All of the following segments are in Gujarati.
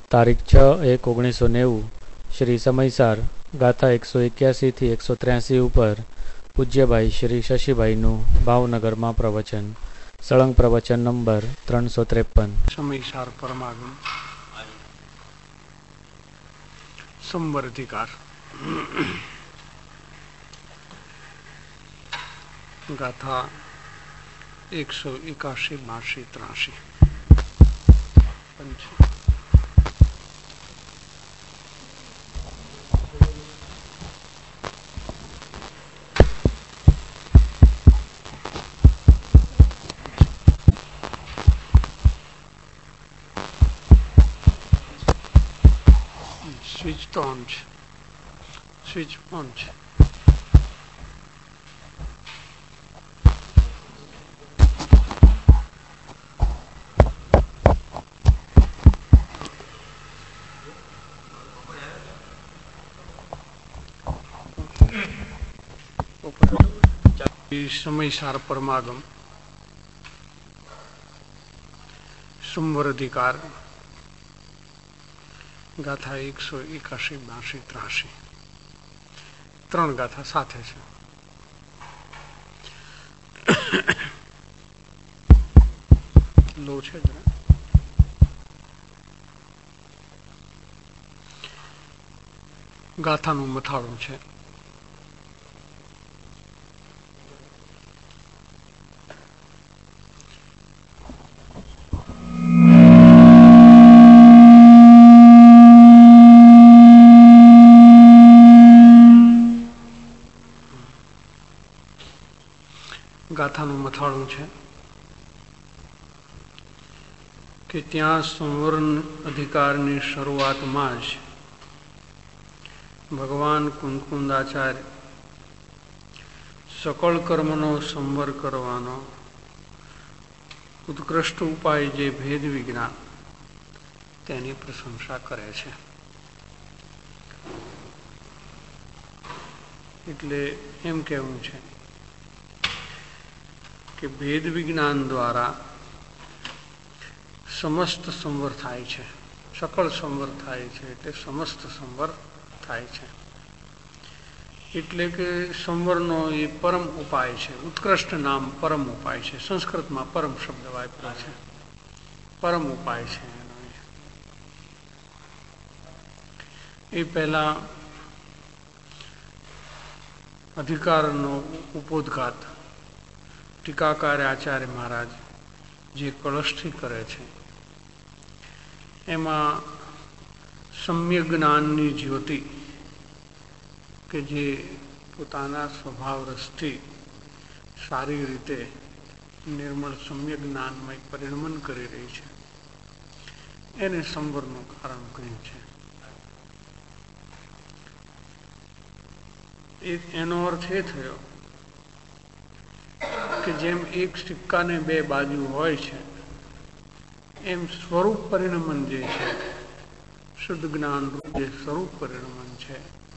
તારીખ 6/1/1990 શ્રી સમયસાર ગાથા 181 થી 183 ઉપર પૂજ્યભાઈ શ્રી શશીભાઈનું ભાવનગરમાં પ્રવચન. સળંગ પ્રવચન નંબર 353. સમયસાર પરમાગમ સંવર્ધિકાર ગાથા 181, 82, 83. સ્વિચ તો ઓન છે, સ્વિચ ઓન છે. સમયસાર પરમાગમ સંવર્ધિકાર ગાથા 181, 82, 83. 3 ગાથા સાથે છે. લો છે જરા. ગાથાનું મથાળું છે. ગાથાનું મથાળું છે કે ત્યાં સંવર્ણ અધિકારની શરૂઆતમાં જ ભગવાન કુંદકુંદાચાર્ય સકળ કર્મનો સંવર કરવાનો ઉત્કૃષ્ટ ઉપાય જે ભેદ વિજ્ઞાન તેની પ્રશંસા કરે છે. એટલે એમ કહેવું છે કે ભેદ વિજ્ઞાન દ્વારા સમસ્ત સંવર થાય છે, સકળ સંવર થાય છે, એટલે સમસ્ત સંવર થાય છે. એટલે કે સંવરનો એ પરમ ઉપાય છે, ઉત્કૃષ્ટ નામ પરમ ઉપાય છે. સંસ્કૃતમાં પરમ શબ્દ વાપર્યો છે, પરમ ઉપાય છે એનો. એ પહેલા અધિકારનો ઉપોદ્ઘાત ટીકાકાર આચાર્ય મહારાજ જે કળશથી કરે છે એમાં સમ્યક જ્ઞાનની જ્યોતિ કે જે પોતાના સ્વભાવ રસથી સારી રીતે નિર્મળ સમ્યક જ્ઞાનમય પરિણમન કરી રહી છે એને સંવરનું કારણ કહ્યું છે. એનો અર્થ એ થયો કે જેમ એક સિક્કાને 2 બાજુ હોય છે એમ સ્વરૂપ પરિણમન જે છે, શુદ્ધ જ્ઞાન રૂપ જે સ્વરૂપ પરિણમન છે,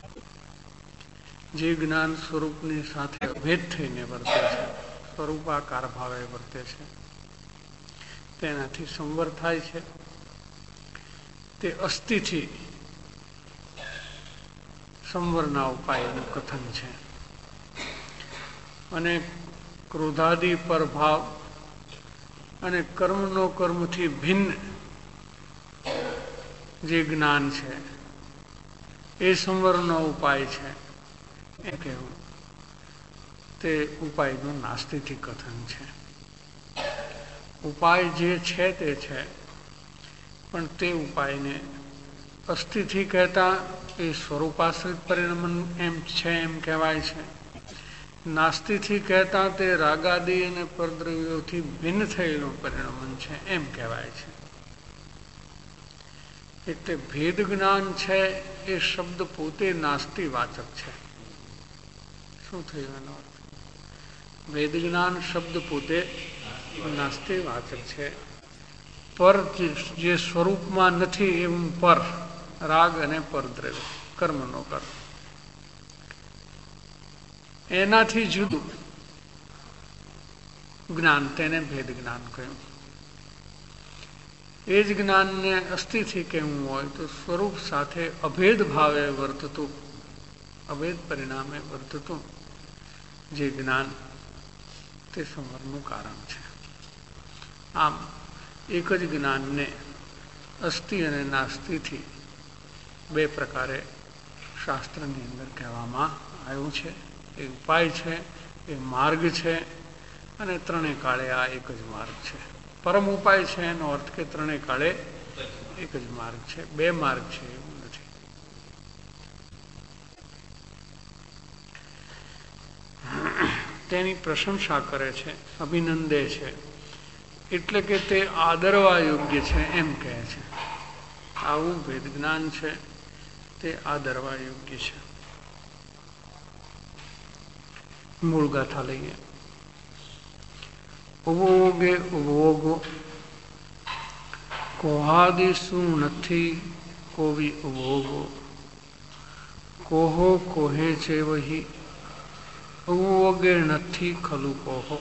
જે જ્ઞાન સ્વરૂપની સાથે ભેદ થઈને વર્તે છે, સ્વરૂપાકાર ભાવે વર્તે છે, તેનાથી સંવર થાય છે. તે અસ્થિથી સંવરના ઉપાયનું કથન છે. અને ક્રોધાદિ પરભાવ અને કર્મનો કર્મથી ભિન્ન જે જ્ઞાન છે એ સંવરનો ઉપાય છે એ કહેવું. તે ઉપાયનું નાસ્તિથી કથન છે. ઉપાય જે છે તે છે, પણ તે ઉપાયને અસ્થિથી કહેતા એ સ્વરૂપાશ્રિત પરિણમન એમ છે એમ કહેવાય છે. નાસ્તિથી કહેતા તે રાગાદિ અને પરદ્રવ્યોથી ભિન્ન થયેલું પરિણમન છે એમ કહેવાય છે. એટલે ભેદ જ્ઞાન છે એ શબ્દ પોતે નાસ્તિવાચક છે. શું થયું એનો અર્થ? વેદ જ્ઞાન શબ્દ પોતે નાસ્તિવાચક છે. પર જે સ્વરૂપમાં નથી એવું પર, રાગ અને પરદ્રવ્ય, કર્મનો કર્મ, એનાથી જુદું જ્ઞાન, તેને ભેદ જ્ઞાન કહ્યું. એ જ જ્ઞાનને અસ્થિથી કહેવું હોય તો સ્વરૂપ સાથે અભેદ ભાવે વર્તતું, અભેદ પરિણામે વર્તતું જે જ્ઞાન તે સંવરનું કારણ છે. આમ એક જ જ્ઞાનને અસ્થિ અને નાસ્તિથી બે પ્રકારે શાસ્ત્રની અંદર કહેવામાં આવ્યું છે. એ ઉપાય છે, એ માર્ગ છે, અને ત્રણે કાળે આ એક જ માર્ગ છે. પરમ ઉપાય છે એનો અર્થ કે ત્રણે કાળે એક જ માર્ગ છે, બે માર્ગ છે એવું નથી. તેની પ્રશંસા કરે છે, અભિનંદે છે, એટલે કે તે આદરવા યોગ્ય છે એમ કહે છે. આવું વેદ જ્ઞાન છે તે આદરવા યોગ્ય છે. મૂળ ગાથા લઈએ. ઉભોગે ઉભોગો કોહાદિસુ નથી કોવી ઉભોગો કોહો કોહે છે વહી ઉભોગે નથી ખલુ કોહો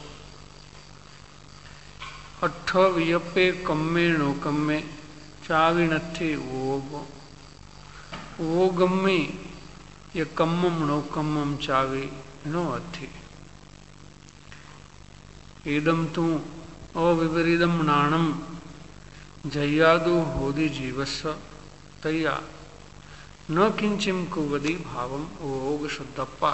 અઠ વિયપે કમ્મે નો કમ્મે ચાવી નથી ઉભોગો ઉભો ગમે એ કમ્મમ નો કમ્મમ ચાવી નો અથી idam tu avivaridam nanam jayadu hodi jivasya taya न किंचिम कुवदी भावम ओग शुद्धप्पा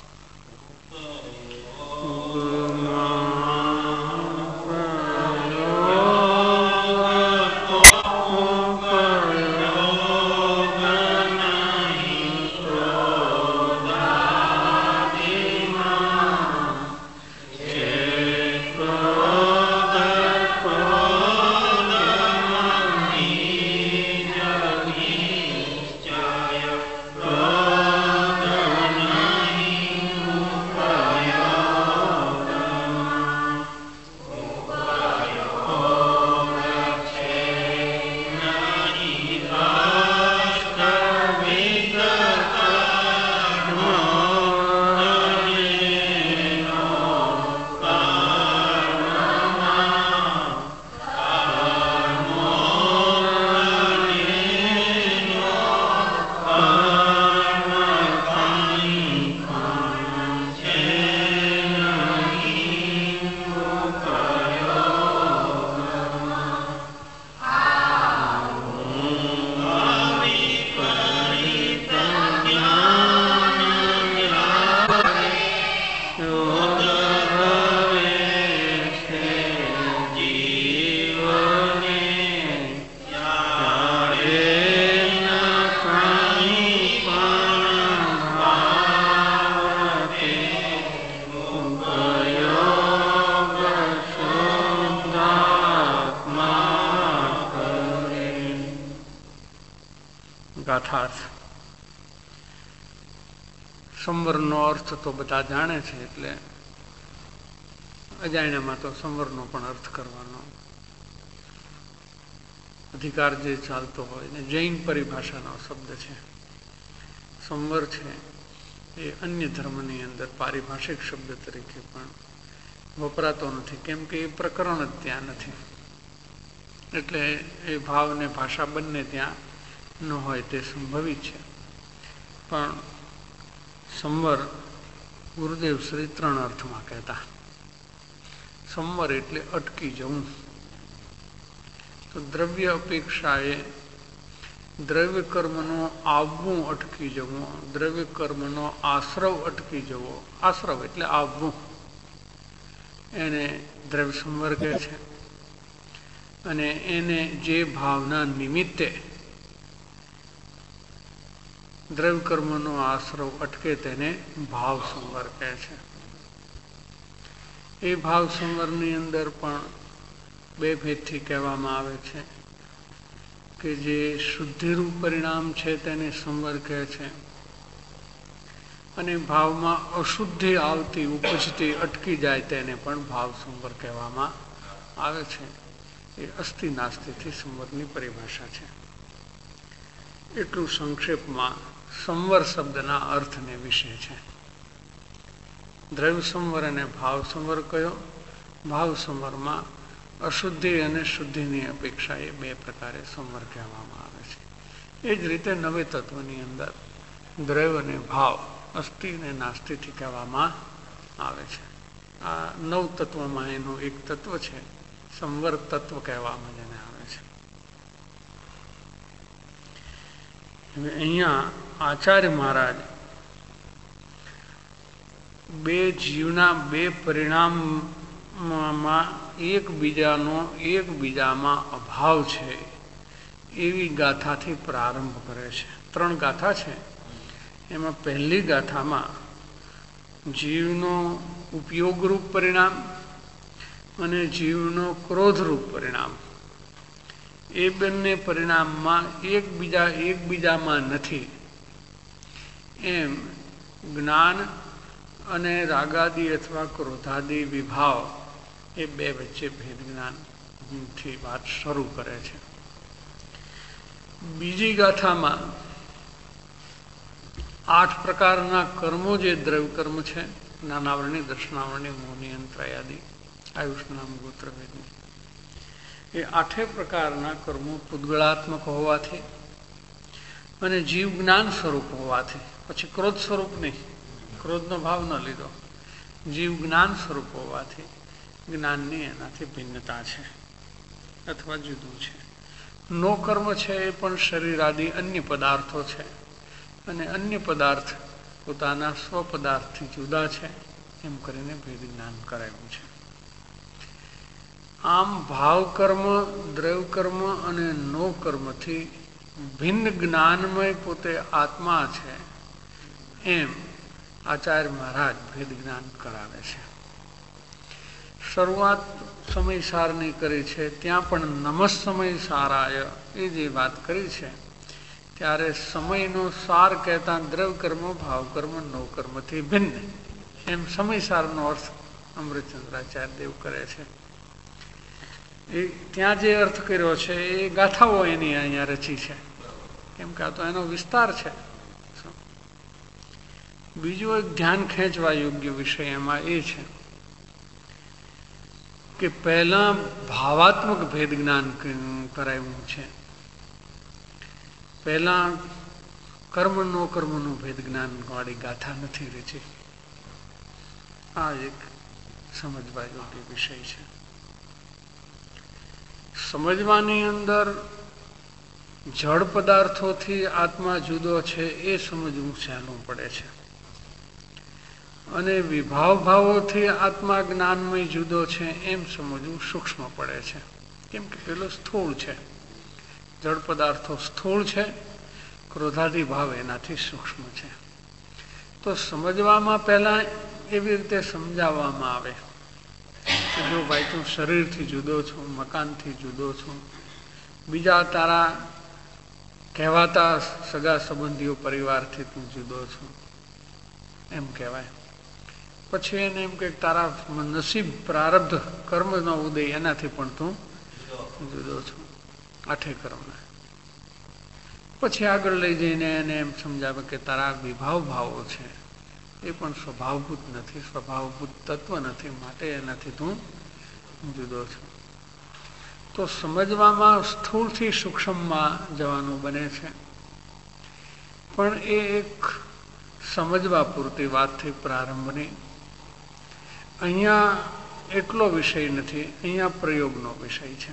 ગાથાર્થ. સંવરનો અર્થ તો બધા જાણે છે, એટલે અજાણ્યામાં તો સંવરનો પણ અર્થ કરવાનો અધિકાર જે ચાલતો હોય ને જૈન પરિભાષાનો શબ્દ છે. સંવર છે એ અન્ય ધર્મની અંદર પારિભાષિક શબ્દ તરીકે પણ વપરાતો નથી, કેમ કે એ પ્રકરણ જ ત્યાં નથી. એટલે એ ભાવ ને ભાષા બંને ત્યાં ન હોય તે સંભવિત છે. પણ સંવર ગુરુદેવ શ્રી 3 અર્થમાં કહેતા. સંવર એટલે અટકી જવું. તો દ્રવ્ય અપેક્ષાએ દ્રવ્ય કર્મનો આવવું અટકી જવું, દ્રવ્ય કર્મનો આશ્રવ અટકી જવો, આશ્રવ એટલે આવવું, એને દ્રવ્ય સંવર કહે છે. અને એને જે ભાવના નિમિત્તે દ્રવ્ય કર્મનો આશ્રવ અટકે તેને ભાવ સંવર કહે છે. એ ભાવ સંવરની અંદર પણ બે ભેદથી કહેવામાં આવે છે કે જે શુદ્ધિરૂપ પરિણામ છે તેને સંવર કહે છે, અને ભાવમાં અશુદ્ધિ આવતી ઉપજતી અટકી જાય તેને પણ ભાવ સંવર કહેવામાં આવે છે. એ અસ્થિ નાસ્તિથી સંવરની પરિભાષા છે. એટલું સંક્ષેપમાં સંવર શબ્દના અર્થને વિશે છે. દ્રવ્ય સંવર અને ભાવ સંવર કયો? ભાવ સંવરમાં અશુદ્ધિ અને શુદ્ધિની અપેક્ષા એ બે પ્રકારે સંવર કહેવામાં આવે છે. એ જ રીતે નવે તત્વની અંદર દ્રવ્ય અને ભાવ અસ્થિ અને નાસ્તિથી કહેવામાં આવે છે. આ નવ તત્વમાં એનું એક તત્વ છે, સંવર તત્વ કહેવામાં જેને આવે છે. અહીંયા આચાર્ય મહારાજ બે જીવના બે પરિણામમાં એકબીજામાં અભાવ છે એવી ગાથાથી પ્રારંભ કરે છે. 3 ગાથા છે. એમાં પહેલી ગાથામાં જીવનો ઉપયોગરૂપ પરિણામ અને જીવનો ક્રોધરૂપ પરિણામ એ બંને પરિણામમાં એકબીજામાં નથી એમ જ્ઞાન અને રાગાદિ અથવા ક્રોધાદિ વિભાવ એ બે વચ્ચે ભેદ જ્ઞાનથી વાત શરૂ કરે છે. બીજી ગાથામાં 8 પ્રકારના કર્મો જે દ્રવ્ય કર્મ છે, જ્ઞાનાવરણી, દર્શનાવરણી, મોહની, અંતરાયાદિ, આયુષનામ, ગોત્રભેદની, એ 8 પ્રકારના કર્મો પૂદગળાત્મક હોવાથી અને જીવ જ્ઞાન સ્વરૂપ હોવાથી, પછી ક્રોધ સ્વરૂપ નહીં, ક્રોધનો ભાવ ન લીધો, જીવ જ્ઞાન સ્વરૂપ હોવાથી જ્ઞાનની એનાથી ભિન્નતા છે અથવા જુદું છે. નો કર્મ છે એ પણ શરીરાદિ અન્ય પદાર્થો છે અને અન્ય પદાર્થ પોતાના સ્વપદાર્થથી જુદા છે એમ કરીને ભેદ જ્ઞાન કરાયું છે. આમ ભાવ કર્મ, દ્રવ્ય કર્મ અને નો કર્મથી ભિન્ન જ્ઞાનમય પોતે આત્મા છે એમ આચાર્ય મહારાજ ભેદ જ્ઞાન કરાવે છે. શરૂઆત સમયસારની કરી છે, ત્યાં પણ નમઃ સમય સારાય એ જે વાત કરી છે ત્યારે સમયનો સાર કહેતા દ્રવ્ય કર્મ, ભાવ કર્મ, નો કર્મથી ભિન્ન એમ સમયસારનો અર્થ અમૃતચંદ્રાચાર્ય દેવ કરે છે. એ ત્યાં જે અર્થ કર્યો છે એ ગાથાઓ એની અહીંયા રચી છે, કેમ કે આ તો એનો વિસ્તાર છે. બીજો એક ધ્યાન ખેંચવા યોગ્ય વિષય એમાં એ છે કે પહેલા ભાવાત્મક ભેદ જ્ઞાન કરાયું છે. પહેલા કર્મનો કર્મનું ભેદ જ્ઞાન વાળી ગાથા નથી રચી. આ એક સમજવા યોગ્ય વિષય છે. સમજવાની અંદર જળ પદાર્થોથી આત્મા જુદો છે એ સમજવું સહેલું પડે છે અને વિભાવ ભાવોથી આત્મા જ્ઞાનમય જુદો છે એમ સમજવું સૂક્ષ્મ પડે છે, કેમ કે પેલો સ્થૂળ છે, જળ પદાર્થો સ્થૂળ છે, ક્રોધાદિ ભાવ એનાથી સૂક્ષ્મ છે. તો સમજવામાં પહેલા એવી રીતે સમજાવવામાં આવે કે જો ભાઈ તું શરીરથી જુદો છું, મકાનથી જુદો છું, બીજા તારા કહેવાતા સગા સંબંધીઓ પરિવારથી તું જુદો છું એમ કહેવાય. પછી એને એમ કે તારા નસીબ, પ્રારબ્ધ, કર્મનો ઉદય એનાથી પણ તું જુદો છું, 8 કર્મના. પછી આગળ લઈ જઈને એને એમ સમજાવે કે તારા વિભાવ ભાવો છે એ પણ સ્વભાવભૂત નથી, સ્વભાવભૂત તત્વ નથી, માટે એનાથી તું જુદો છું. તો સમજવામાં સ્થૂળથી સૂક્ષ્મમાં જવાનું બને છે, પણ એ એક સમજવા પૂરતી વાતથી પ્રારંભની. અહીંયા એટલો વિષય નથી, અહીંયા પ્રયોગનો વિષય છે.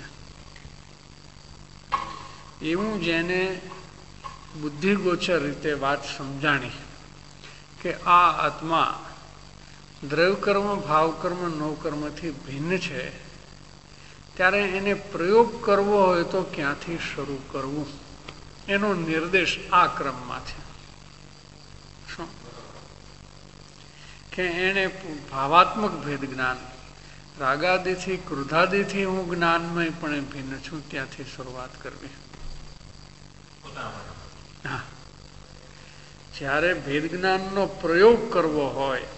એવું જેને બુદ્ધિગોચર રીતે વાત સમજાણી કે આ આત્મા દ્રવ્ય કર્મ, ભાવ કર્મ, નો કર્મથી ભિન્ન છે, ત્યારે એને પ્રયોગ કરવો હોય તો ક્યાંથી શરૂ કરવું એનો નિર્દેશ આ ક્રમમાં છે. શું કે એને ભાવાત્મક ભેદ જ્ઞાન, રાગાદિથી, ક્રોધાદિથી હું જ્ઞાનમય પણ ભિન્ન છું, ત્યાંથી શરૂઆત કરવી. હા, જ્યારે ભેદ જ્ઞાનનો પ્રયોગ કરવો હોય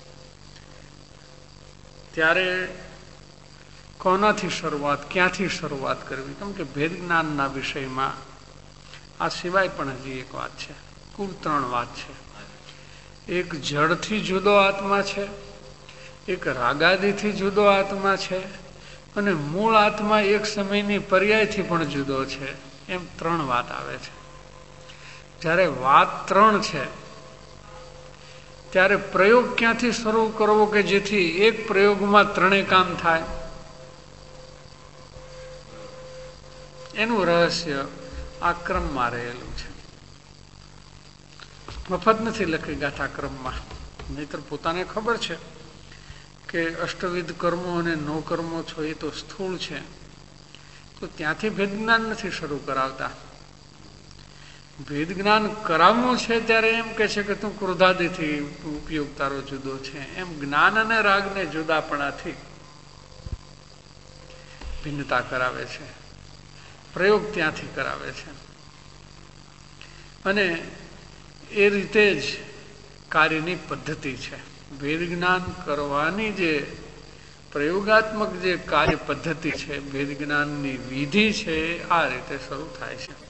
ત્યારે કોનાથી શરૂઆત, ક્યાંથી શરૂઆત કરવી? કેમ કે ભેદ જ્ઞાનના વિષયમાં આ સિવાય પણ હજી એક વાત છે, કુલ 3 વાત છે. એક જળથી જુદો આત્મા છે, એક રાગાદિથી જુદો આત્મા છે અને મૂળ આત્મા એક સમયની પર્યાયથી પણ જુદો છે, એમ 3 વાત આવે છે. જ્યારે વાત 3 છે ત્યારે પ્રયોગ ક્યાંથી શરૂ કરવો કે જેથી એક પ્રયોગમાં 3 કામ થાય? એનું રહસ્ય આ ક્રમમાં રહેલું છે. મફત નથી લખી ગાથા ક્રમમાં, નહીતર પોતાને ખબર છે કે અષ્ટવિધ કર્મો અને 9 કર્મો છો એ તો સ્થૂળ છે, તો ત્યાંથી ભેદ જ્ઞાન નથી શરૂ કરાવતા. ભેદ જ્ઞાન કરાવવું છે ત્યારે એમ કે છે કે તું ક્રોધાદિથી ઉપયોગ તારો જુદો છે, એમ જ્ઞાન અને રાગને જુદાપણાથી ભિન્નતા કરાવે છે, પ્રયોગ ત્યાંથી કરાવે છે. અને એ રીતે જ કાર્યની પદ્ધતિ છે. ભેદ જ્ઞાન કરવાની જે પ્રયોગાત્મક જે કાર્ય પદ્ધતિ છે, ભેદ જ્ઞાનની વિધિ છે, આ રીતે શરૂ થાય છે.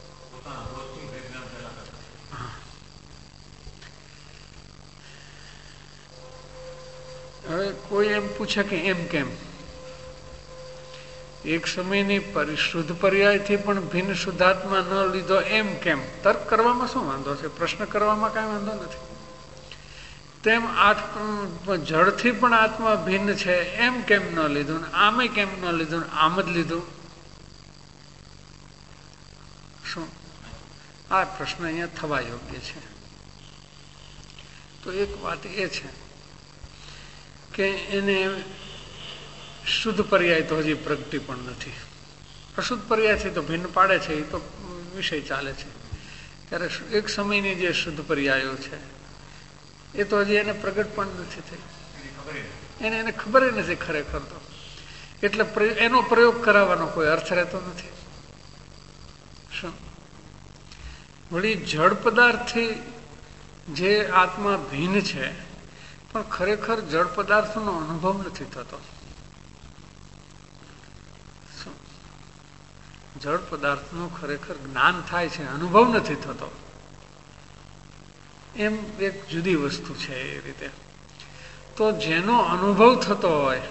હવે કોઈ એમ પૂછે કે એમ કેમ? એક સમયની શુદ્ધ પર્યાયથી પણ ભિન્ન શુદ્ધાત્મા ન લીધો એમ કેમ? તર્ક કરવામાં શું વાંધો છે? પ્રશ્ન કરવામાં કાંઈ વાંધો નથી. તેમ જળથી પણ આત્મા ભિન્ન છે એમ કેમ ન લીધું, આમે કેમ ન લીધું, આમ જ લીધું? શું આ પ્રશ્ન અહીંયા થવા યોગ્ય છે? તો એક વાત એ છે કે એને શુદ્ધ પર્યાય તો હજી પ્રગટી પણ નથી. અશુદ્ધ પર્યાયથી તો ભિન્ન પાડે છે, એ તો વિષય ચાલે છે. ત્યારે એક સમયની જે શુદ્ધ પર્યાયો છે એ તો હજી એને પ્રગટ પણ નથી થઈ, એને ખબર નથી ખરેખર તો. એટલે એનો પ્રયોગ કરાવવાનો કોઈ અર્થ રહેતો નથી. શું વળી જળ પદાર્થથી જે આત્મા ભિન્ન છે પણ ખરેખર જળ પદાર્થનો અનુભવ નથી થતો. જળ પદાર્થનું ખરેખર જ્ઞાન થાય છે, અનુભવ નથી થતો. એમ એક જુદી વસ્તુ છે. એ રીતે તો જેનો અનુભવ થતો હોય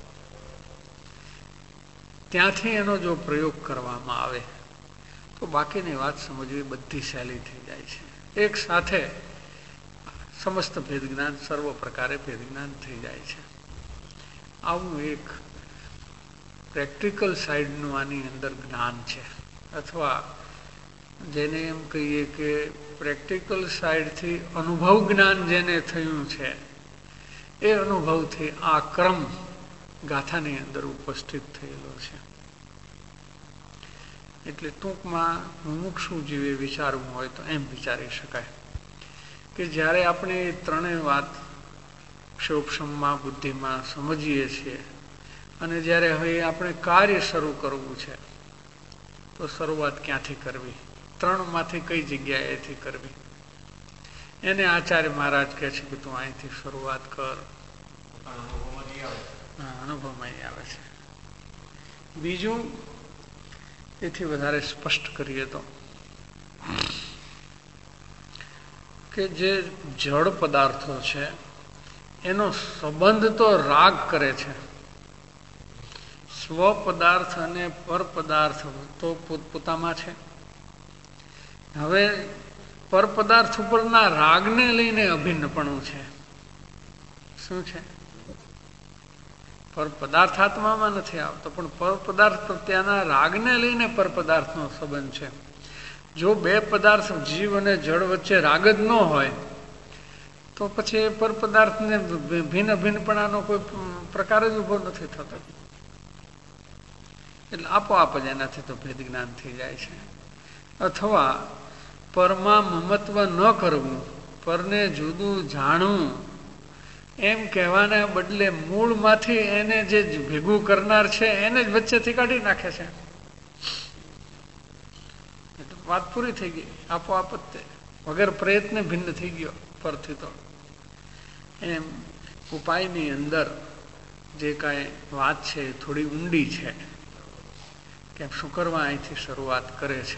ત્યાંથી એનો જો પ્રયોગ કરવામાં આવે તો બાકીની વાત સમજવી બધી સહેલી થઈ જાય છે. એક સાથે સમસ્ત ભેદ જ્ઞાન, સર્વ પ્રકારે ભેદ જ્ઞાન થઈ જાય છે. આવું એક પ્રેક્ટિકલ સાઈડનું આની અંદર જ્ઞાન છે, અથવા જેને એમ કહીએ કે પ્રેક્ટિકલ સાઈડથી અનુભવ જ્ઞાન જેને થયું છે, એ અનુભવથી આ ક્રમ ગાથાની અંદર ઉપસ્થિત થયેલો છે. એટલે ટૂંકમાં મુમુક્ષુ જીવે વિચારવું હોય તો એમ વિચારી શકાય કે જ્યારે આપણે એ 3 વાત ક્ષોપસમમાં બુદ્ધિમાં સમજીએ છીએ અને જ્યારે હવે આપણે કાર્ય શરૂ કરવું છે તો શરૂઆત ક્યાંથી કરવી, 3 માંથી કઈ જગ્યાએથી કરવી, એને આચાર્ય મહારાજ કહે છે કે તું અહીંથી શરૂઆત કર. અનુભવમાં આવે છે. બીજું એથી વધારે સ્પષ્ટ કરીએ તો કે જે જળ પદાર્થો છે એનો સંબંધ તો રાગ કરે છે. સ્વ પદાર્થ અને પર પદાર્થ તો પોતપોતામાં છે. હવે પર પદાર્થ ઉપરના રાગને લઈને અભિન્નપણું છે. શું છે? પર પદાર્થ આત્મામાં નથી આવતો, પણ પર પદાર્થ પ્રત્યેના રાગને લઈને પર પદાર્થનો સંબંધ છે. જો 2 પદાર્થ જીવ અને જળ વચ્ચે રાગ જ ન હોય તો પછી પર પદાર્થને ભિન્ન ભિન્નપણાનો કોઈ પ્રકાર જ ઉભો નથી થતો. એટલે આપોઆપ જ એનાથી તો ભેદ જ્ઞાન થઈ જાય છે. અથવા પરમાં મમત્વ ન કરવું, પરને જુદું જાણવું એમ કહેવાના બદલે મૂળમાંથી એને જે ભેગું કરનાર છે એને જ વચ્ચેથી કાઢી નાખે છે. એટલે વાત પૂરી થઈ ગઈ, આપોઆપ જ વગર પ્રયત્ને ભિન્ન થઈ ગયો પરથી. તો એમ ઉપાયની અંદર જે કાંઈ વાત છે એ થોડી ઊંડી છે કે શું કરવા અહીંથી શરૂઆત કરે છે.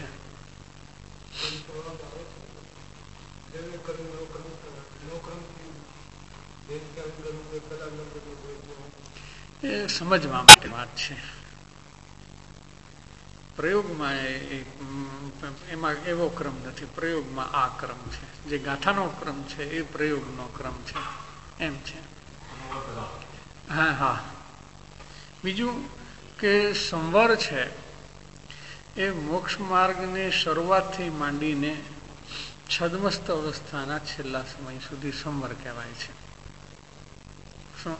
એ સમજવા માટે વાત છે. પ્રયોગમાં એમાં એવો ક્રમ નથી. પ્રયોગમાં આ ક્રમ છે. જે ગાથાનો ક્રમ છે એ પ્રયોગનો ક્રમ છે, એમ છે. હા હા. બીજું કે સંવર છે એ મોક્ષ માર્ગની શરૂઆતથી માંડીને છદ્મસ્ત અવસ્થાના છેલ્લા સમય સુધી સંવર કહેવાય છે. શું?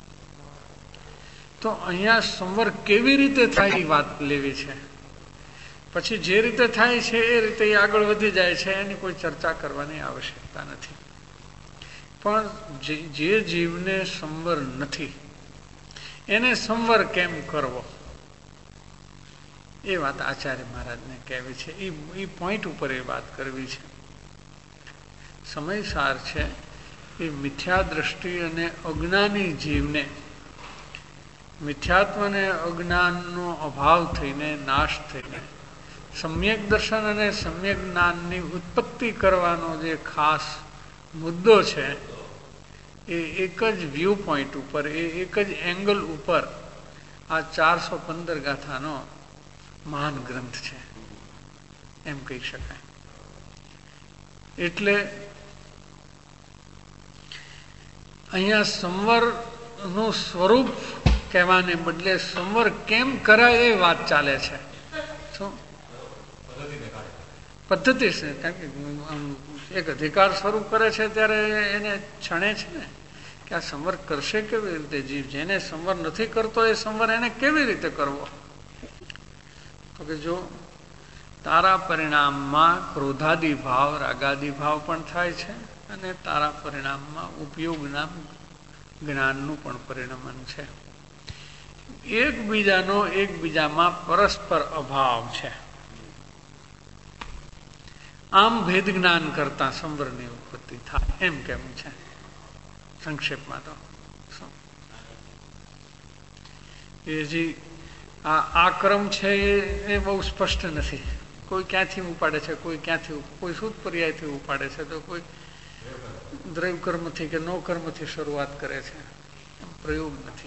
તો અહીંયા સંવર કેવી રીતે થાય એ વાત લેવી છે. પછી જે રીતે થાય છે એ રીતે એ આગળ વધી જાય છે, એની કોઈ ચર્ચા કરવાની આવશ્યકતા નથી. પણ જે જીવને સંવર નથી એને સંવર કેમ કરવો, એ વાત આચાર્ય મહારાજને કહેવી છે. એ પોઈન્ટ ઉપર એ વાત કરવી છે. સમયસાર છે એ મિથ્યા દ્રષ્ટિ અને અજ્ઞાની જીવને મિથ્યાત્વ અને અજ્ઞાનનો અભાવ થઈને, નાશ થઈને સમ્યક દર્શન અને સમ્યક જ્ઞાનની ઉત્પત્તિ કરવાનો જે ખાસ મુદ્દો છે, એ એક જ વ્યૂ પોઈન્ટ ઉપર, એ એક જ એંગલ ઉપર આ 415 ગાથાનો મહાન ગ્રંથ છે, એમ કહી શકાય. એટલે અહીંયા સંવરનું સ્વરૂપ કહેવાને બદલે સંવર કેમ કરાય એ વાત ચાલે છે. શું પદ્ધતિ છે? કારણ કે એક અધિકાર સ્વરૂપ કરે છે ત્યારે એને છણે છે ને કે આ સંવર કરશે કેવી રીતે જીવ. જેને સંવર નથી કરતો એ સંવર એને કેવી રીતે કરવો? તો કે જો તારા પરિણામમાં ક્રોધાદિ ભાવ, રાગાદિ ભાવ પણ થાય છે અને તારા પરિણામમાં ઉપયોગના જ્ઞાનનું પણ પરિણમન છે. એકબીજાનો એકબીજામાં પરસ્પર અભાવ છે. આમ ભેદ જ્ઞાન કરતા સંવરની ઉત્પત્તિ થાય, એમ કેવું છે સંક્ષેપમાં. તો એ જે આ ક્રમ છે એ બહુ સ્પષ્ટ નથી. કોઈ ક્યાંથી ઉપાડે છે, કોઈ શુદ્ધ પર્યાયથી ઉપાડે છે, તો કોઈ દ્રવ્ય કર્મથી કે નો કર્મથી શરૂઆત કરે છે. એમ પ્રયોગ નથી.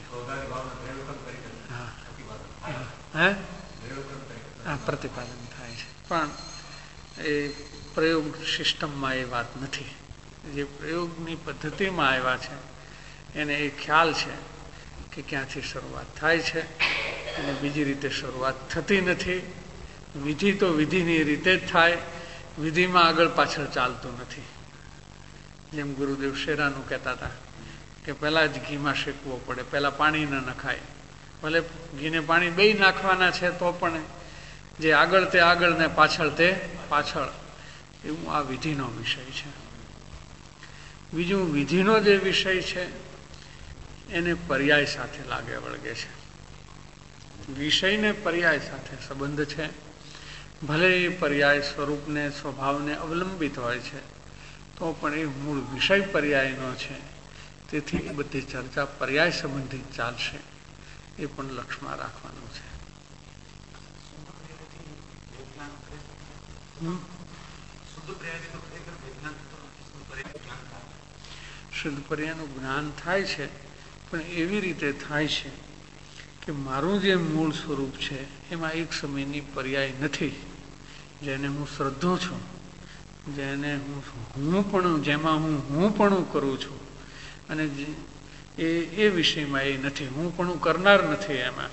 હા, પ્રતિપાદન થાય છે, પણ એ પ્રયોગ સિસ્ટમમાં એ વાત નથી. જે પ્રયોગની પદ્ધતિમાં આવ્યા છે એને એ ખ્યાલ છે કે ક્યાંથી શરૂઆત થાય છે અને બીજી રીતે શરૂઆત થતી નથી. વિધિ તો વિધિની રીતે જ થાય, વિધિમાં આગળ પાછળ ચાલતું નથી. જેમ ગુરુદેવ શેરાનું કહેતા હતા કે પહેલાં જ ઘીમાં શેકવો પડે, પહેલાં પાણી ન નખાય. ભલે ઘીને પાણી બે નાખવાના છે તો પણ જે આગળ તે આગળ ને પાછળ તે પાછળ, એવું આ વિધિનો વિષય છે. બીજું, વિધિનો જે વિષય છે એને પર્યાય સાથે લાગે વળગે છે. વિષયને પર્યાય સાથે સંબંધ છે. ભલે એ પર્યાય સ્વરૂપને, સ્વભાવને અવલંબિત હોય છે, તો પણ એ મૂળ વિષય પર્યાયનો છે. તેથી બધી ચર્ચા પર્યાય સંબંધિત ચાલશે, એ પણ લક્ષમાં રાખવાનું છે. શુદ્ધ પર્યાયનું જ્ઞાન થાય છે, પણ એવી રીતે થાય છે કે મારું જે મૂળ સ્વરૂપ છે એમાં એક સમયની પર્યાય નથી. જેને હું શ્રદ્ધો છું, જેને જેમાં હું પણ કરું છું, અને એ વિષયમાં એ નથી. હું પણ કરનાર નથી એમાં.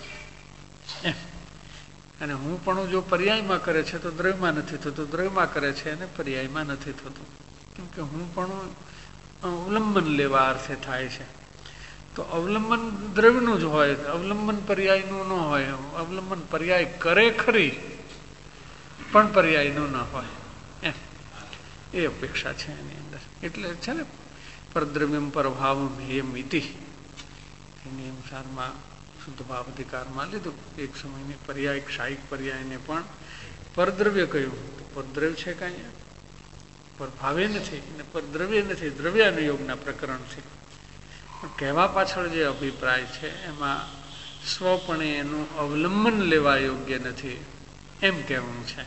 અને હું પણ જો પર્યાયમાં કરે છે તો દ્રવ્યમાં નથી થતું, દ્રવ્યમાં કરે છે અને પર્યાયમાં નથી થતું. કેમ કે હું પણ અવલંબન લેવા અર્થે થાય છે. તો અવલંબન દ્રવ્યનું જ હોય, અવલંબન પર્યાયનું ન હોય. અવલંબન પર્યાય કરે ખરી, પણ પર્યાયનું ન હોય, એમ એ અપેક્ષા છે એની અંદર. એટલે છે ને પરદ્રવ્યમ પરભાવમ હેયમ ઇતિ, એની અનુસારમાં શુદ્ધ ભાવ અધિકારમાં લીધું. એક સમયની પર્યાય, ક્ષાયિક પર્યાયને પણ પરદ્રવ્ય કહ્યું. પરદ્રવ્ય છે કાંઈ, પરભાવે નથી અને પરદ્રવ્ય નથી. દ્રવ્યાનુયોગના પ્રકરણ છે. કહેવા પાછળ જે અભિપ્રાય છે એમાં સ્વપણે એનું અવલંબન લેવા યોગ્ય નથી, એમ કહેવું છે.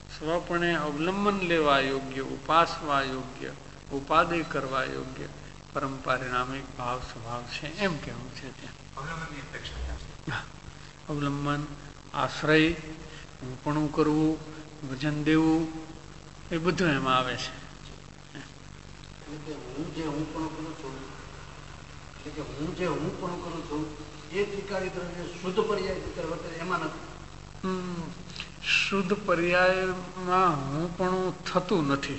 સ્વપણે અવલંબન લેવા યોગ્ય, ઉપાસવા યોગ્ય, ઉપાદેય કરવા યોગ્ય પરમ પારિણામિક ભાવ સ્વભાવ છે એમ કહેવું છે ત્યાં. અવલંબન, આશ્રય, હુંપણું કરવું, વજન દેવું, એ બધું એમાં આવે છે. હું જે હું પણ કરું છું એ ત્રિકાળી દ્રવ્ય શુદ્ધ પર્યાય એમાં નથી. શુદ્ધ પર્યાયમાં હું પણ થતું નથી.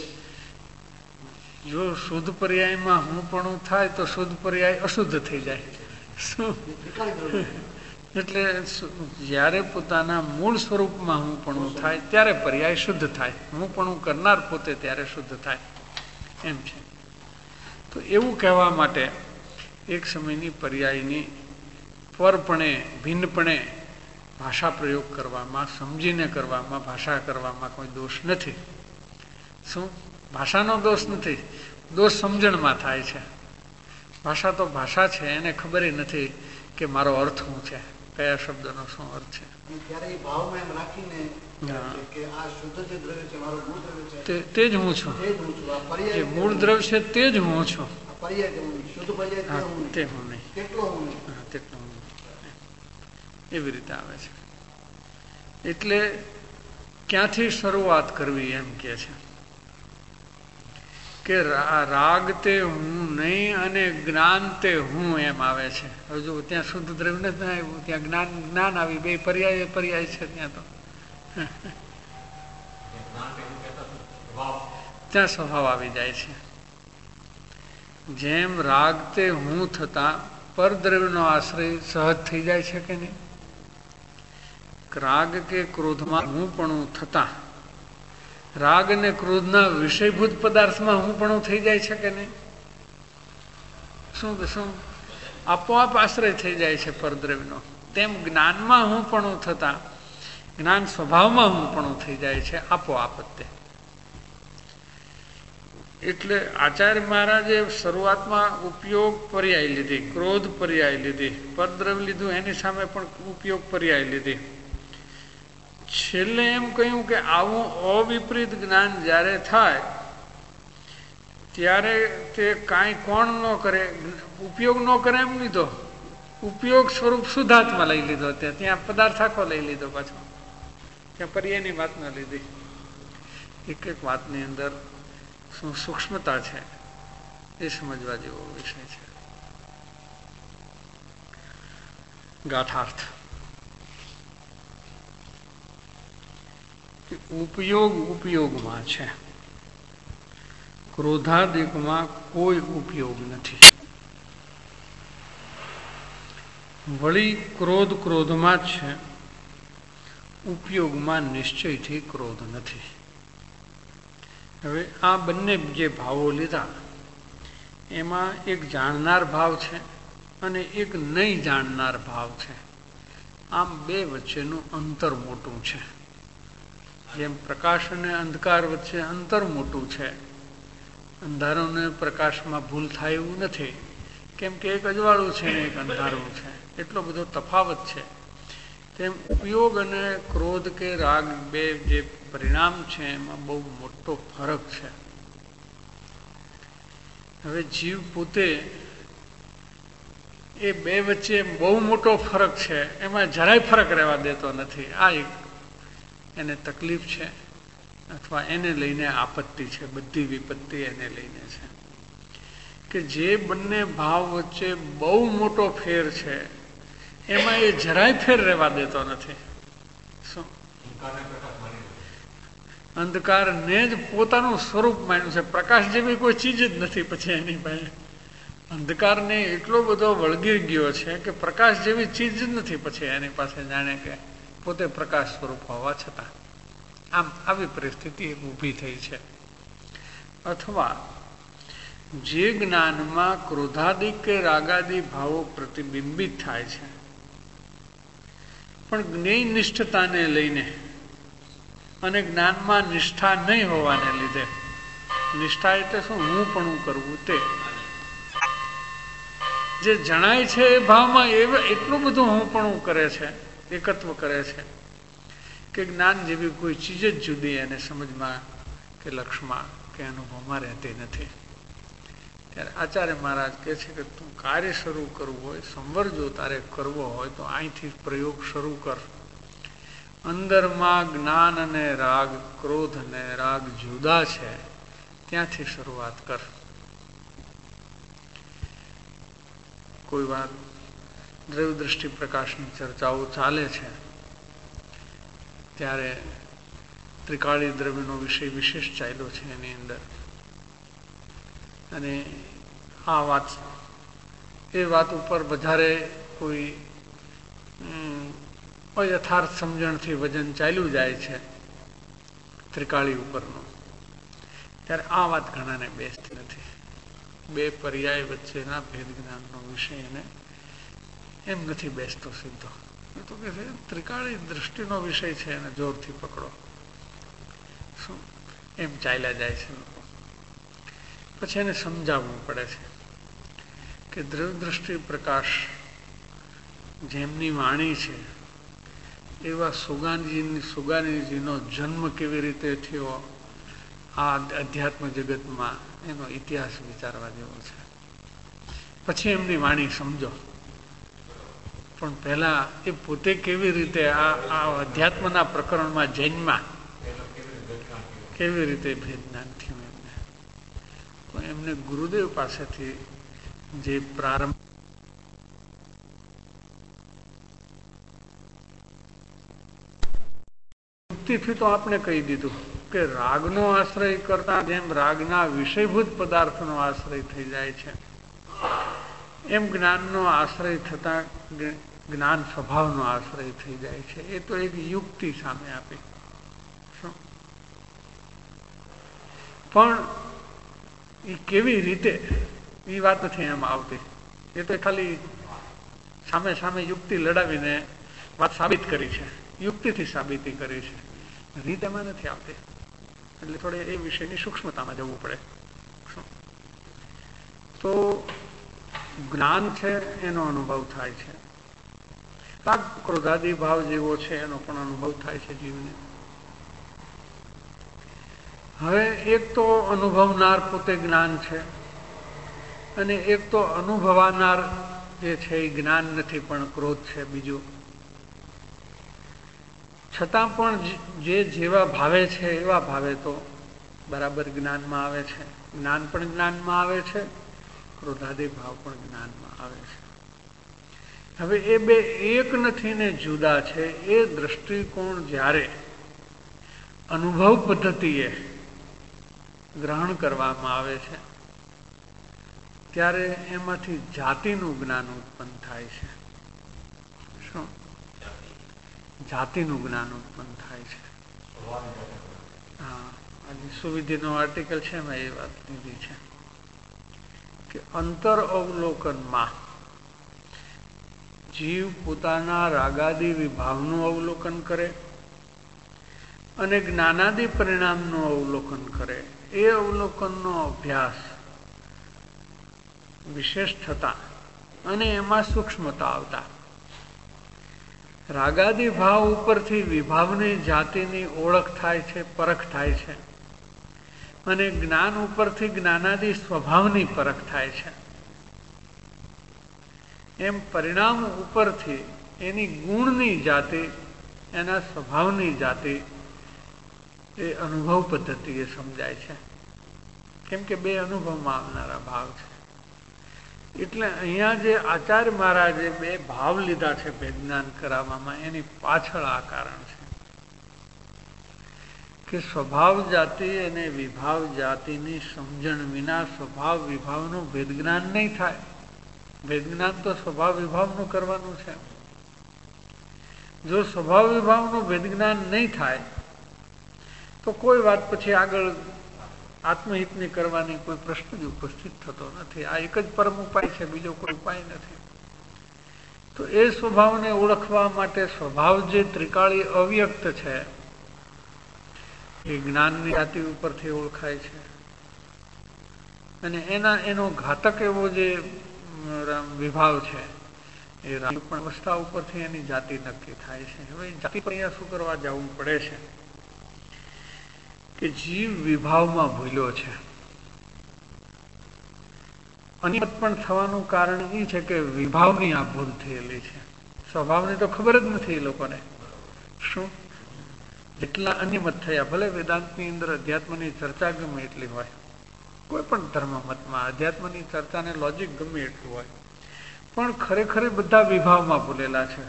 જો શુદ્ધ પર્યાયમાં હું પણ થાય તો શુદ્ધ પર્યાય અશુદ્ધ થઈ જાય. શું? એટલે જ્યારે પોતાના મૂળ સ્વરૂપમાં હું પણ થાય ત્યારે પર્યાય શુદ્ધ થાય. હું પણ કરનાર પોતે ત્યારે શુદ્ધ થાય એમ છે. તો એવું કહેવા માટે એક સમયની પર્યાયની પરપણે ભિન્નપણે ભાષા પ્રયોગ કરવામાં, સમજીને કરવામાં, ભાષા કરવામાં કોઈ દોષ નથી. શું? ભાષાનો દોષ નથી, દોષ સમજણમાં થાય છે. ભાષા તો ભાષા છે, એને ખબર નથી કે મારો અર્થ શું છે, કયા શબ્દનો શું અર્થ છે. તે જ હું છું, જે મૂળ દ્રવ્ય છે તે જ હું છું, તે હું નહીં, તેટલું હું એવી રીતે આવે છે. એટલે ક્યાંથી શરૂઆત કરવી એમ કે છે કે રાગ તે હું નહીં અને જ્ઞાન તે હું એમ આવે છે. હવે જો ત્યાં શુદ્ધ દ્રવ્ય નથી આવ્યું, ત્યાં જ્ઞાન આવી, બે પર્યાય છે ત્યાં તો. ત્યાં સ્વભાવ આવી જાય છે. જેમ રાગ તે હું થતા પરદ્રવ્યનો આશ્રય સહજ થઈ જાય છે કે નહીં, રાગ કે ક્રોધમાં હું પણ થતા રાગ અને ક્રોધના વિષયભૂત પદાર્થમાં હું પણ થઈ જાય છે કે નહીં. શું આપોઆપ આશ્રય થઈ જાય છે પરદ્રવ્યનો. તેમ જ્ઞાનમાં હું પણ થતા જ્ઞાન સ્વભાવમાં હું પણ થઈ જાય છે આપોઆપ તે. એટલે આચાર્ય મહારાજે શરૂઆતમાં ઉપયોગ પર્યાય લીધી, ક્રોધ પર્યાય લીધી, પરદ્રવ્ય લીધું, એની સામે પણ ઉપયોગ પર્યાય લીધી. છેલ્લે એમ કહ્યું કે આવું અવિપરીત જ્ઞાન જ્યારે થાય ત્યારે તે કાંઈ કોણ ન કરે, ઉપયોગ ન કરે એમ લીધો, ઉપયોગ સ્વરૂપ શુદ્ધાત્મા લઈ લીધો. ત્યાં પદાર્થ આખો લઈ લીધો પાછો, ત્યાં પર્યાયની વાત ન લીધી. એક એક વાતની અંદર શું સૂક્ષ્મતા છે એ સમજવા જેવો વિષય છે. ગાથાર્થ ઉપયોગમાં છે, ક્રોધાદિકમાં કોઈ ઉપયોગ નથી. વળી ક્રોધમાં જ છે, ઉપયોગમાં નિશ્ચયથી ક્રોધ નથી. હવે આ બંને જે ભાવો લીધા એમાં એક જાણનાર ભાવ છે અને એક નહીં જાણનાર ભાવ છે. આમ બે વચ્ચેનું અંતર મોટું છે. જેમ પ્રકાશ અને અંધકાર વચ્ચે અંતર મોટું છે, અંધારું ને પ્રકાશમાં ભૂલ થાય એવું નથી, કેમ કે એક અજવાળું છે ને એક અંધારું છે, એટલો બધો તફાવત છે. તેમ ઉપયોગ અને ક્રોધ કે રાગ બે જે પરિણામ છે એમાં બહુ મોટો ફરક છે. હવે જીવ પોતે એ બે વચ્ચે બહુ મોટો ફરક છે, એમાં જરાય ફરક રહેવા દેતો નથી. આ એક એને તકલીફ છે અથવા એને લઈને આપત્તિ છે. બધી વિપત્તિ એને લઈને છે કે જે બંને ભાવ વચ્ચે બહુ મોટો ફેર છે એમાં એ જરાય ફેર રહેવા દેતો નથી. શું? અંધકારને જ પોતાનું સ્વરૂપ માન્યું છે. પ્રકાશ જેવી કોઈ ચીજ જ નથી પછી એની પાસે. અંધકારને એટલો બધો વળગી ગયો છે કે પ્રકાશ જેવી ચીજ જ નથી પછી એની પાસે, જાણે કે પોતે પ્રકાશ સ્વરૂપ હોવા છતાં. આમ આવી પરિસ્થિતિ ઊભી થઈ છે. અથવા જે જ્ઞાનમાં ક્રોધાદિક કે રાગાદિ ભાવો પ્રતિબિંબિત થાય છે પણ જ્ઞેય નિષ્ઠતાને લઈને અને જ્ઞાનમાં નિષ્ઠા નહીં હોવાને લીધે, નિષ્ઠા એટલે શું? હું પણ કરવું તે જે જણાય છે એ ભાવમાં એટલું બધું હું પણ કરે છે, એકત્વ કરે છે કે જ્ઞાન જેવી કોઈ ચીજ જ જુદી એને સમજમાં કે લક્ષમાં કે અનુભવમાં રહેતી નથી. ત્યારે આચાર્ય મહારાજ કહે છે કે તું કાર્ય શરૂ કરવું હોય, સંવર જો તારે કરવો હોય તો અહીંથી પ્રયોગ શરૂ કર. અંદરમાં જ્ઞાન અને રાગ, ક્રોધ અને રાગ જુદા છે, ત્યાંથી શરૂઆત કર. કોઈ વાર દ્રવ્ય દ્રષ્ટિ પ્રકાશની ચર્ચાઓ ચાલે છે ત્યારે ત્રિકાળી દ્રવ્યનો વિષય વિશેષ ચાલ્યો છે એની અંદર. અને આ વાત એ વાત ઉપર વધારે કોઈ અયથાર્થ સમજણથી વજન ચાલ્યું જાય છે ત્રિકાળી ઉપરનું. ત્યારે આ વાત ઘણાને બેસતી નથી. બે પર્યાય વચ્ચેના ભેદ જ્ઞાનનો વિષય એને એમ નથી બેસતો સીધો. એ તો કે છે ત્રિકાળી દ્રષ્ટિનો વિષય છે એને જોરથી પકડો. શું એમ ચાલ્યા જાય છે લોકો. પછી એને સમજાવવું પડે છે કે દ્રવ્ય દ્રષ્ટિ પ્રકાશ જેમની વાણી છે એવા સુગાનીજીનો જન્મ કેવી રીતે થયો આ અધ્યાત્મ જગતમાં એનો ઇતિહાસ વિચારવા જેવો છે. પછી એમની વાણી સમજો. પણ પહેલા એ પોતે કેવી રીતે આ અધ્યાત્મના પ્રકરણમાં જન્મા, કેવી રીતે ભેદ જ્ઞાન થયું એમને. તો એમને ગુરુદેવ પાસેથી જે પ્રારંભ યુક્તિથી તો આપણે કહી દીધું કે રાગનો આશ્રય કરતા જેમ રાગના વિષયભૂત પદાર્થનો આશ્રય થઈ જાય છે એમ જ્ઞાનનો આશ્રય થતા જ્ઞાન સ્વભાવનો આશ્રય થઈ જાય છે. એ તો એક યુક્તિ સામે આપી. પણ એ કેવી રીતે એ વાત નથી એમ આવતી. એ તો ખાલી સામે સામે યુક્તિ લડાવીને વાત સાબિત કરી છે, યુક્તિથી સાબિતી કરી છે, રીત એમાં નથી આવતી. એટલે થોડે એ વિષયની સૂક્ષ્મતામાં જવું પડે. તો જ્ઞાન છે એનો અનુભવ થાય છે, રાગ ક્રોધાદી ભાવ જેવો છે એનો પણ અનુભવ થાય છે જીવને. હવે એક તો અનુભવનાર પોતે જ્ઞાન છે અને એક તો અનુભવાનાર જે છે એ જ્ઞાન નથી પણ ક્રોધ છે બીજું. છતાં પણ જે જેવા ભાવે છે એવા ભાવે તો બરાબર જ્ઞાનમાં આવે છે. જ્ઞાન પણ જ્ઞાનમાં આવે છે, ક્રોધાદી ભાવ પણ જ્ઞાનમાં આવે છે. હવે એ બે એક નથી ને જુદા છે. એ દ્રષ્ટિકોણ જ્યારે અનુભવ પદ્ધતિએ ગ્રહણ કરવામાં આવે છે ત્યારે એમાંથી જાતિનું જ્ઞાન ઉત્પન્ન થાય છે. શું? જાતિનું જ્ઞાન ઉત્પન્ન થાય છે. હા, આજે સુવિધિનો આર્ટિકલ છે મેં એ વાત લીધી છે કે અંતર અવલોકનમાં જીવ પોતાના રાગાદી વિભાવનું અવલોકન કરે અને જ્ઞાનાદિ પરિણામનું અવલોકન કરે. એ અવલોકનનો અભ્યાસ વિશેષ થતા અને એમાં સૂક્ષ્મતા આવતા રાગાદી ભાવ ઉપરથી વિભાવની જાતિની ઓળખ થાય છે, પરખ થાય છે, અને જ્ઞાન ઉપરથી જ્ઞાનાદિ સ્વભાવની પરખ થાય છે. એમ પરિણામ ઉપરથી એની ગુણની જાતિ, એના સ્વભાવની જાતિ એ અનુભવ પદ્ધતિએ સમજાય છે. કેમ કે બે અનુભવમાં આવનારા ભાવ છે. એટલે અહીંયા જે આચાર્ય મહારાજે બે ભાવ લીધા છે ભેદજ્ઞાન કરાવવામાં, એની પાછળ આ કારણ છે કે સ્વભાવ જાતિ અને વિભાવ જાતિની સમજણ વિના સ્વભાવ વિભાવનું ભેદજ્ઞાન નહીં થાય. ભેદજ્ઞાન તો સ્વભાવ વિભાવનું કરવાનું છે. જો સ્વભાવ વિભાવનું ભેદજ્ઞાન નહીં થાય તો કોઈ વાત પછી આગળ આત્મહિતની કરવાની કોઈ પ્રશ્ન જ ઉપસ્થિત થતો નથી. આ એક જ પરમ ઉપાય છે, બીજો કોઈ ઉપાય નથી. તો એ સ્વભાવને ઓળખવા માટે સ્વભાવ જે ત્રિકાળી અવ્યક્ત છે એ જ્ઞાનની જાતિ ઉપરથી ઓળખાય છે અને એનો ઘાતક એવો જે વિભાવ છે એ પણ અવસ્થા ઉપરથી એની જાતિ નક્કી થાય છે. હવે જાતિ પર અહીંયા શું કરવા જવું પડે છે કે જીવ વિભાવમાં ભૂલ્યો છે. અનિમત પણ થવાનું કારણ એ છે કે વિભાવની આ ભૂલ થયેલી છે. સ્વભાવની તો ખબર જ નથી એ લોકોને. શું જેટલા અનિમત થયા, ભલે વેદાંતની અંદર અધ્યાત્મની ચર્ચા ગમે એટલી હોય, કોઈ પણ ધર્મ મતમાં અધ્યાત્મની ચર્ચાને લોજિક ગમે એટલું હોય, પણ ખરેખર બધા વિભાવમાં ભૂલેલા છે.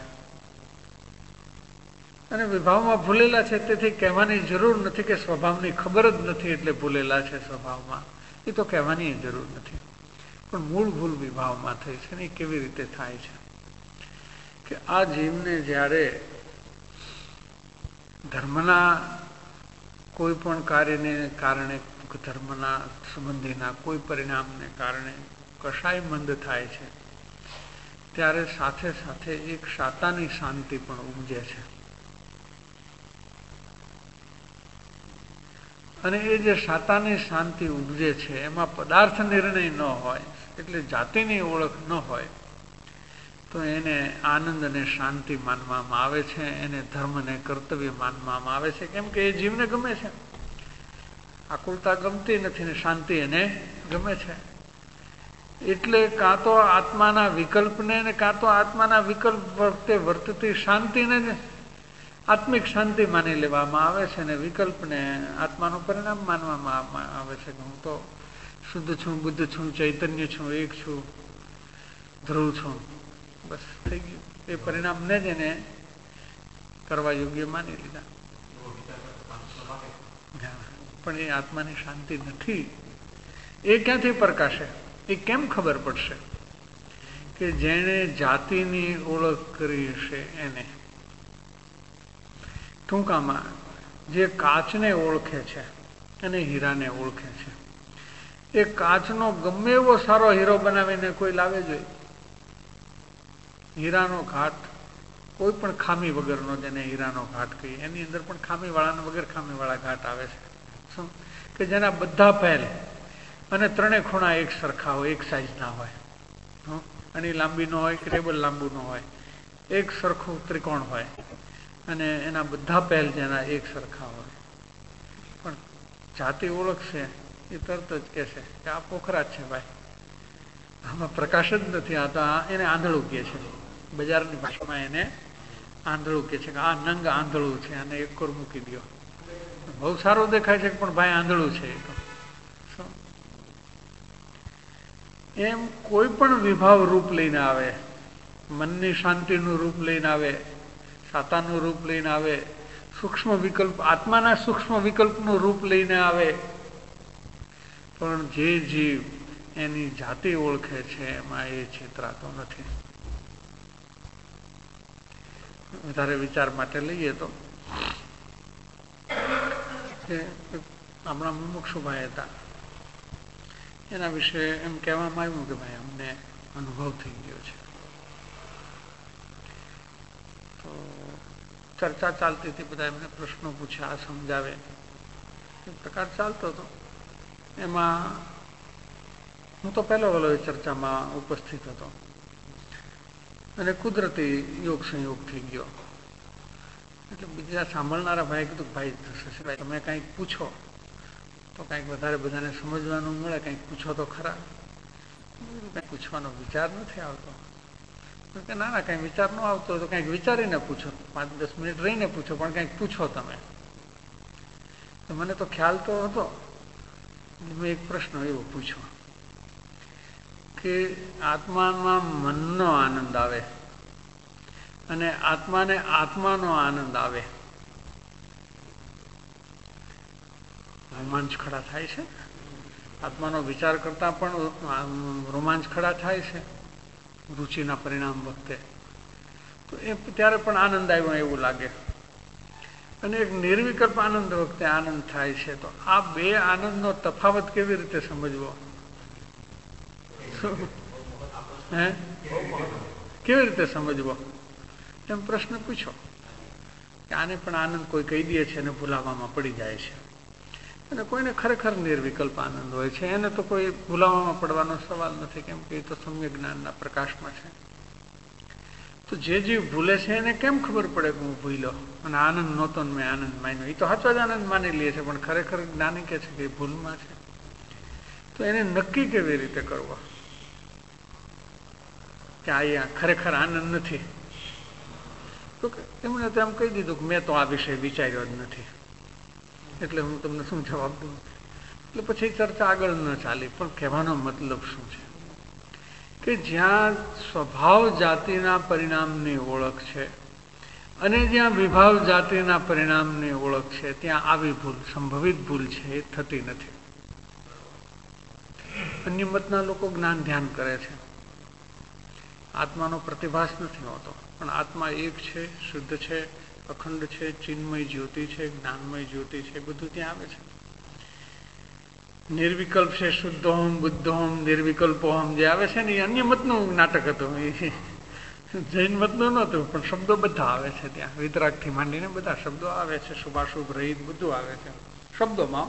અને વિભાવમાં ભૂલેલા છે, તેથી કહેવાની જરૂર નથી કે સ્વભાવની ખબર જ નથી એટલે ભૂલેલા છે સ્વભાવમાં. એ તો કહેવાની જરૂર નથી. પણ મૂળ ભૂલ વિભાવમાં થઈ છે. ને કેવી રીતે થાય છે કે આ જીવને જ્યારે ધર્મના કોઈ પણ કાર્યને કારણે, ધર્મના સંબંધીના કોઈ પરિણામને કારણે કશાય મંદ થાય છે, ત્યારે સાથે સાથે એક શાતાની શાંતિ પણ ઉપજે છે. અને એ જે શાતાની શાંતિ ઉપજે છે એમાં પદાર્થ નિર્ણય ન હોય, એટલે જાતિની ઓળખ ન હોય, તો એને આનંદ અને શાંતિ માનવામાં આવે છે. એને ધર્મ અને કર્તવ્ય માનવામાં આવે છે. કેમ કે એ જીવને ગમે છે. આકુલતા ગમતી નથી ને શાંતિ એને ગમે છે. એટલે કાં તો આત્માના વિકલ્પને ને કાં તો આત્માના વિકલ્પ વખતે વર્તતી શાંતિને જ આત્મિક શાંતિ માની લેવામાં આવે છે. ને વિકલ્પને આત્માનું પરિણામ માનવામાં આવે છે. હું તો શુદ્ધ છું, બુદ્ધ છું, ચૈતન્ય છું, એક છું, ધ્રુવ છું, બસ થઈ ગયું. એ પરિણામને જ એને કરવા યોગ્ય માની લીધા. પણ એ આત્માની શાંતિ નથી. એ ક્યાંથી પ્રકાશે? એ કેમ ખબર પડશે? કે જેણે જાતિની ઓળખ કરી હશે એને. ટૂંકામાં જે કાચને ઓળખે છે અને હીરાને ઓળખે છે, એ કાચનો ગમે એવો સારો હીરો બનાવીને કોઈ લાવે જોઈએ. હીરાનો ઘાટ કોઈ પણ ખામી વગરનો, જેને હીરાનો ઘાટ કહીએ, એની અંદર પણ ખામીવાળાના વગર ખામીવાળા ઘાટ આવે છે. શું કે જેના બધા પહેલ અને ત્રણેય ખૂણા એક સરખા હોય, એક સાઈઝના હોય, અને લાંબી ન હોય કે ટેબલ લાંબુ ન હોય, એક સરખું ત્રિકોણ હોય, અને એના બધા પહેલ જેના એક સરખા હોય. પણ જાતિ ઓળખશે એ તરત જ કહેશે કે આ પોખરા જ છે ભાઈ, આમાં પ્રકાશ જ નથી. આ તો એને આંધળું કહે છે. બજારની ભાષામાં એને આંધળું કહે છે કે આ નંગ આંધળું છે, અને એક કોર મૂકી દો. બહુ સારું દેખાય છે પણ ભાઈ આંધળું છે. એ તો એમ કોઈ પણ વિભાવ રૂપ લઈને આવે, મનની શાંતિનું રૂપ લઈને આવે, સાતાનું રૂપ લઈને આવે, સૂક્ષ્મ વિકલ્પ, આત્માના સૂક્ષ્મ વિકલ્પનું રૂપ લઈને આવે, પણ જે જીવ એની જાતિ ઓળખે છે એમાં એ છેતરાતો નથી. વધારે વિચાર માટે લઈએ તો આપણા મુમુક્ષુભાઈ હતા, એના વિશે એમ કહેવામાં આવ્યું કે ભાઈ અમને અનુભવ થઈ ગયો છે. તો ચર્ચા ચાલતી હતી, બધા એમને પ્રશ્નો પૂછ્યા, સમજાવે, એ પ્રકાર ચાલતો હતો. એમાં હું તો પહેલો વહેલો એ ચર્ચામાં ઉપસ્થિત હતો, અને કુદરતી યોગ સંયોગ થઈ ગયો. એટલે બીજા સાંભળનારા ભાઈ કીધું ભાઈ શશીભાઈ તમે કંઈક પૂછો તો કંઈક વધારે બધાને સમજવાનું મળે, કંઈક પૂછો તો ખરા. કંઈક પૂછવાનો વિચાર નથી આવતો. કે ના ના કંઈ વિચાર ન આવતો તો કંઈક વિચારીને પૂછો, 5-10 મિનિટ રહીને પૂછો, પણ કંઈક પૂછો તમે. તો મને તો ખ્યાલ તો હતો. મેં એક પ્રશ્ન એવો પૂછ્યો કે આત્મામાં મનનો આનંદ આવે અને આત્માને આત્માનો આનંદ આવે, રોમાંચ ખડા થાય છે. આત્માનો વિચાર કરતા પણ રોમાંચ ખડા થાય છે રુચિના પરિણામ વખતે. તો એ ત્યારે પણ આનંદ આવ્યો એવું લાગે, અને એક નિર્વિકલ્પ આનંદ વખતે આનંદ થાય છે. તો આ બે આનંદનો તફાવત કેવી રીતે સમજવો? હે કેવી રીતે સમજવો એમ પ્રશ્ન પૂછો. કે આને પણ આનંદ કોઈ કહી દે છે અને ભૂલાવામાં પડી જાય છે, અને કોઈને ખરેખર નિર્વિકલ્પ આનંદ હોય છે, એને તો કોઈ ભૂલાવામાં પડવાનો સવાલ નથી, કેમ કે એ તો સમ્યક જ્ઞાનના પ્રકાશમાં છે. તો જે જીવ ભૂલે છે એને કેમ ખબર પડે કે હું ભૂલ્યો અને આનંદ નહોતો ને મેં આનંદ માન્યો? એ તો સાચો જ આનંદ માની લે છે, પણ ખરેખર જ્ઞાની કહે છે કે એ ભૂલમાં છે. તો એને નક્કી કેવી રીતે કરવો? કે અહીંયા ખરેખર આનંદ નથી, તો એમણે તો એમ કહી દીધું કે મેં તો આ વિષય વિચાર્યો જ નથી, એટલે હું તમને શું જવાબ દઉં. એટલે પછી ચર્ચા આગળ ન ચાલી. પણ કહેવાનો મતલબ શું છે કે જ્યાં સ્વભાવ જાતિના પરિણામની ઓળખ છે અને જ્યાં વિભાવ જાતિના પરિણામની ઓળખ છે, ત્યાં આવી ભૂલ, સંભવિત ભૂલ છે, એ થતી નથી. અન્ય મતના લોકો જ્ઞાન ધ્યાન કરે છે, આત્માનો પ્રતિભાસ નથી હોતો, પણ આત્મા એક છે, શુદ્ધ છે, અખંડ છે, ચિન્મય જ્યોતિ છે, જ્ઞાનમય જ્યોતિ છે, બધું ત્યાં આવે છે. નિર્વિકલ્પ છે, શુદ્ધોહમ બુદ્ધોહમ નિર્વિકલ્પોહમ જે આવે છે ને, એ અન્ય મતનું નાટક હતું, એ જૈન મતનું નહોતું, પણ શબ્દો બધા આવે છે ત્યાં. વિતરાગથી માંડીને બધા શબ્દો આવે છે, શુભાશુભ રહિત બધું આવે છે શબ્દોમાં.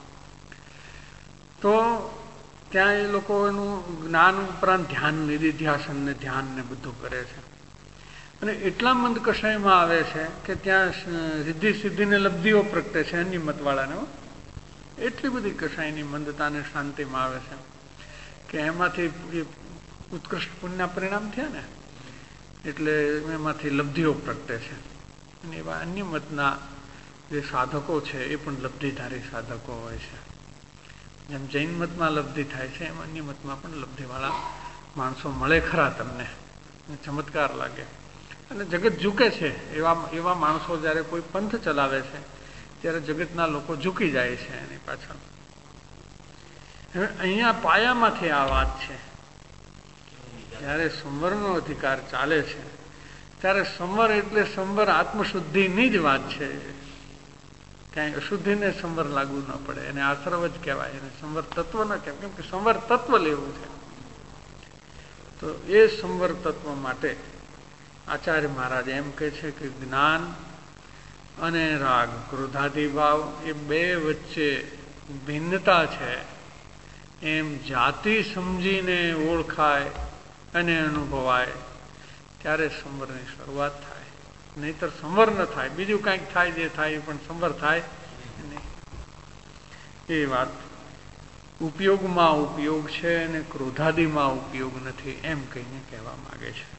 તો ત્યાં એ લોકો એનું જ્ઞાન ઉપરાંત ધ્યાન, નિધિધ્યાસન ને ધ્યાન ને બધું કરે છે. અને એટલા મંદ કષાયમાં આવે છે કે ત્યાં સિદ્ધિ સિદ્ધિને લબ્ધિઓ પ્રગટે છે અન્ય મતવાળાને. એટલી બધી કષાયની મંદતા ને શાંતિમાં આવે છે કે એમાંથી ઉત્કૃષ્ટ પુણ્યના પરિણામ થયા ને, એટલે એમાંથી લબ્ધિઓ પ્રગટે છે. અને એવા અન્ય મતના જે સાધકો છે એ પણ લબ્ધિધારી સાધકો હોય છે. જેમ જૈન મતમાં લબ્ધિ થાય છે, એમ અન્ય મતમાં પણ લબ્ધિવાળા માણસો મળે ખરા તમને, ચમત્કાર લાગે. અને જગત ઝૂકે છે, એવા માણસો જ્યારે કોઈ પંથ ચલાવે છે ત્યારે જગતના લોકો ઝૂકી જાય છે એની પાછળ. હવે અહીંયા પાયામાંથી આ વાત છે. જ્યારે સંવરનો અધિકાર ચાલે છે ત્યારે સંવર એટલે સંવર આત્મશુદ્ધિની જ વાત છે. ક્યાંય અશુદ્ધિને સંવર લાગુ ન પડે, એને આશ્રવ જ કહેવાય, એને સંવર તત્વ ન કહેવાય, કેમ કે સંવર તત્વ લેવું છે. તો એ સંવર તત્વ માટે આચાર્ય મહારાજ એમ કહે છે કે જ્ઞાન અને રાગ, ક્રોધાદિભાવ એ બે વચ્ચે ભિન્નતા છે, એમ જાતિ સમજીને ઓળખાય અને અનુભવાય ત્યારે સંવરની શરૂઆત થાય. નહીતર સંવર ન થાય, બીજું કંઈક થાય, જે થાય પણ સંવર થાય નહીં. એ વાત ઉપયોગમાં ઉપયોગ છે અને ક્રોધાદિમાં ઉપયોગ નથી, એમ કહીને કહેવા માંગે છે.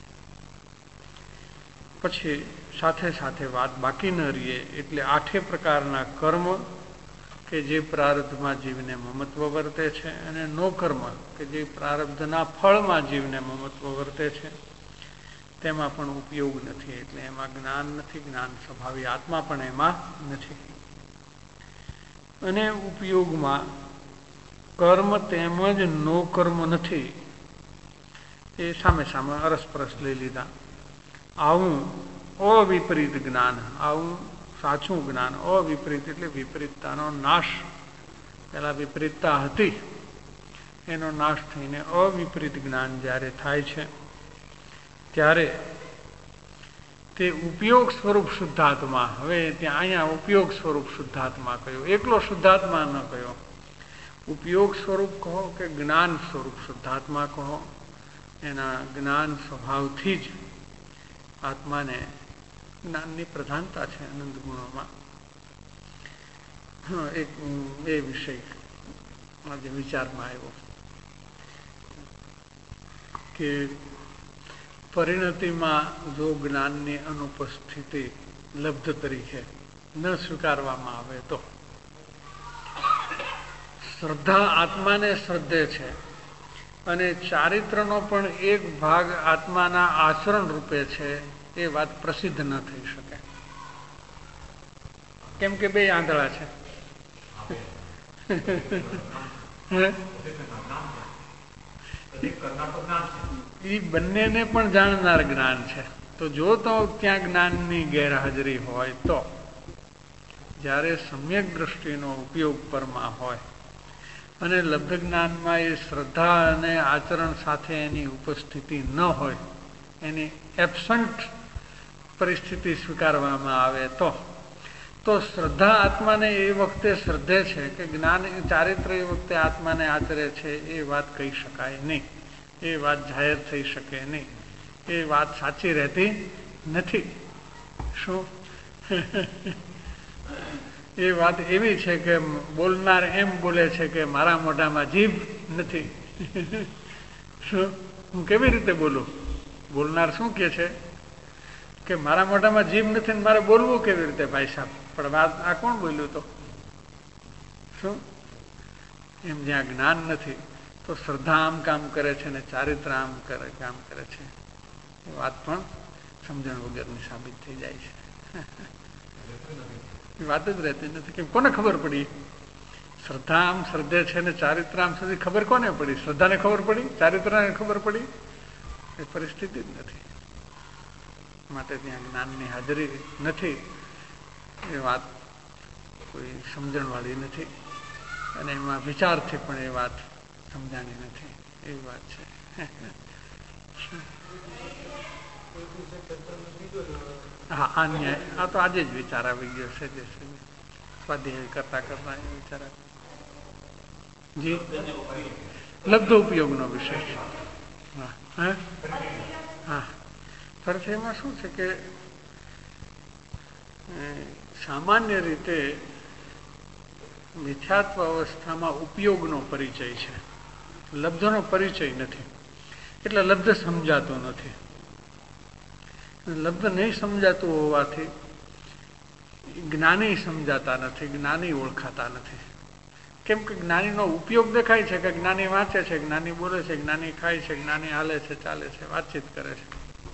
પછી સાથે સાથે વાત બાકી ન રહીએ એટલે 8 પ્રકારના કર્મ કે જે પ્રારબ્ધમાં જીવને મમત્વ વર્તે છે, અને નો કર્મ કે જે પ્રારબ્ધના ફળમાં જીવને મમત્વ વર્તે છે, તેમાં પણ ઉપયોગ નથી. એટલે એમાં જ્ઞાન નથી, જ્ઞાન સ્વભાવી આત્મા પણ એમાં નથી. અને ઉપયોગમાં કર્મ તેમજ નો કર્મ નથી, એ સામે સામે અરસપરસ લઈ લીધા. આવું અવિપરીત જ્ઞાન, આવું સાચું જ્ઞાન. અવિપરીત એટલે વિપરીતતાનો નાશ. પેલા વિપરીતતા હતી એનો નાશ થઈને અવિપરીત જ્ઞાન જ્યારે થાય છે ત્યારે તે ઉપયોગ સ્વરૂપ શુદ્ધાત્મા. હવે ત્યાં અહીંયા ઉપયોગ સ્વરૂપ શુદ્ધાત્મા કયો, એકલો શુદ્ધાત્મા ન કયો. ઉપયોગ સ્વરૂપ કહો કે જ્ઞાન સ્વરૂપ શુદ્ધાત્મા કહો, એના જ્ઞાન સ્વભાવથી જ આત્માને જ્ઞાનની પ્રધાનતા છે અનંત ગુણોમાં. એક એ વિષય આજે વિચારમાં આવ્યો કે પરિણતિમાં જો જ્ઞાનની અનુપસ્થિતિ લબ્ધ તરીકે ન સ્વીકારવામાં આવે તો શ્રદ્ધા આત્માને શ્રદ્ધે છે, અને ચારિત્રનો પણ એક ભાગ આત્માના આચરણ રૂપે છે, એ વાત પ્રસિદ્ધ ન થઈ શકે. કેમ કે બે આંધળા છે. એ બંનેને પણ જાણનાર જ્ઞાન છે. તો જો તો ત્યાં જ્ઞાનની ગેરહાજરી હોય તો જ્યારે સમ્યક દ્રષ્ટિનો ઉપયોગ પરમાં હોય અને લબ્ધ જ્ઞાનમાં એ શ્રદ્ધા અને આચરણ સાથે એની ઉપસ્થિતિ ન હોય, એની એબસન્ટ પરિસ્થિતિ સ્વીકારવામાં આવે તો શ્રદ્ધા આત્માને એ વખતે શ્રદ્ધે છે કે જ્ઞાન ચારિત્ર એ વખતે આત્માને આચરે છે, એ વાત કહી શકાય નહીં, એ વાત જાહેર થઈ શકે નહીં, એ વાત સાચી રહેતી નથી. શું એ વાત એવી છે કે બોલનાર એમ બોલે છે કે મારા મોઢામાં જીભ નથી. શું હું કેવી રીતે બોલું? બોલનાર શું કે છે કે મારા મોઢામાં જીભ નથી ને મારે બોલવું કેવી રીતે ભાઈ સાહેબ? પણ આ કોણ બોલ્યું? તો શું એમ જ્યાં જ્ઞાન નથી તો શ્રદ્ધા આમ કામ કરે છે ને ચારિત્ર આમ કામ કરે છે, એ વાત પણ સમજણ વગરની સાબિત થઈ જાય છે. એ વાત જ રહેતી નથી. કેમ? કોને ખબર પડી? શ્રદ્ધા આમ શ્રદ્ધે છે ને ચારિત્ર આમ સુધી ખબર કોને પડી? શ્રદ્ધાને ખબર પડી? ચારિત્રને ખબર પડી? એ પરિસ્થિતિ જ નથી. માટે ત્યાં જ્ઞાનની હાજરી નથી, એ વાત કોઈ સમજણવાળી નથી, અને એમાં વિચારથી પણ એ વાત સમજાણી નથી, એવી વાત છે. હા, આ ન્યાય આ તો આજે જ વિચાર આવી ગયો છે. જે સ્વાધ્યાય કરતા કરતા એ વિચાર જી લબ્ધ ઉપયોગનો વિષય છે. હા હા અર્થ એમાં શું છે કે સામાન્ય રીતે મિથ્યાત્વ અવસ્થામાં ઉપયોગનો પરિચય છે, લબ્ધનો પરિચય નથી. એટલે લબ્ધ સમજાતું નથી. લબ્ધ નહીં સમજાતું હોવાથી જ્ઞાની સમજાતા નથી, જ્ઞાની ઓળખાતા નથી. કેમ કે જ્ઞાનીનો ઉપયોગ દેખાય છે કે જ્ઞાની વાંચે છે, જ્ઞાની બોલે છે, જ્ઞાની ખાય છે, જ્ઞાની હાલે છે, ચાલે છે, વાતચીત કરે છે.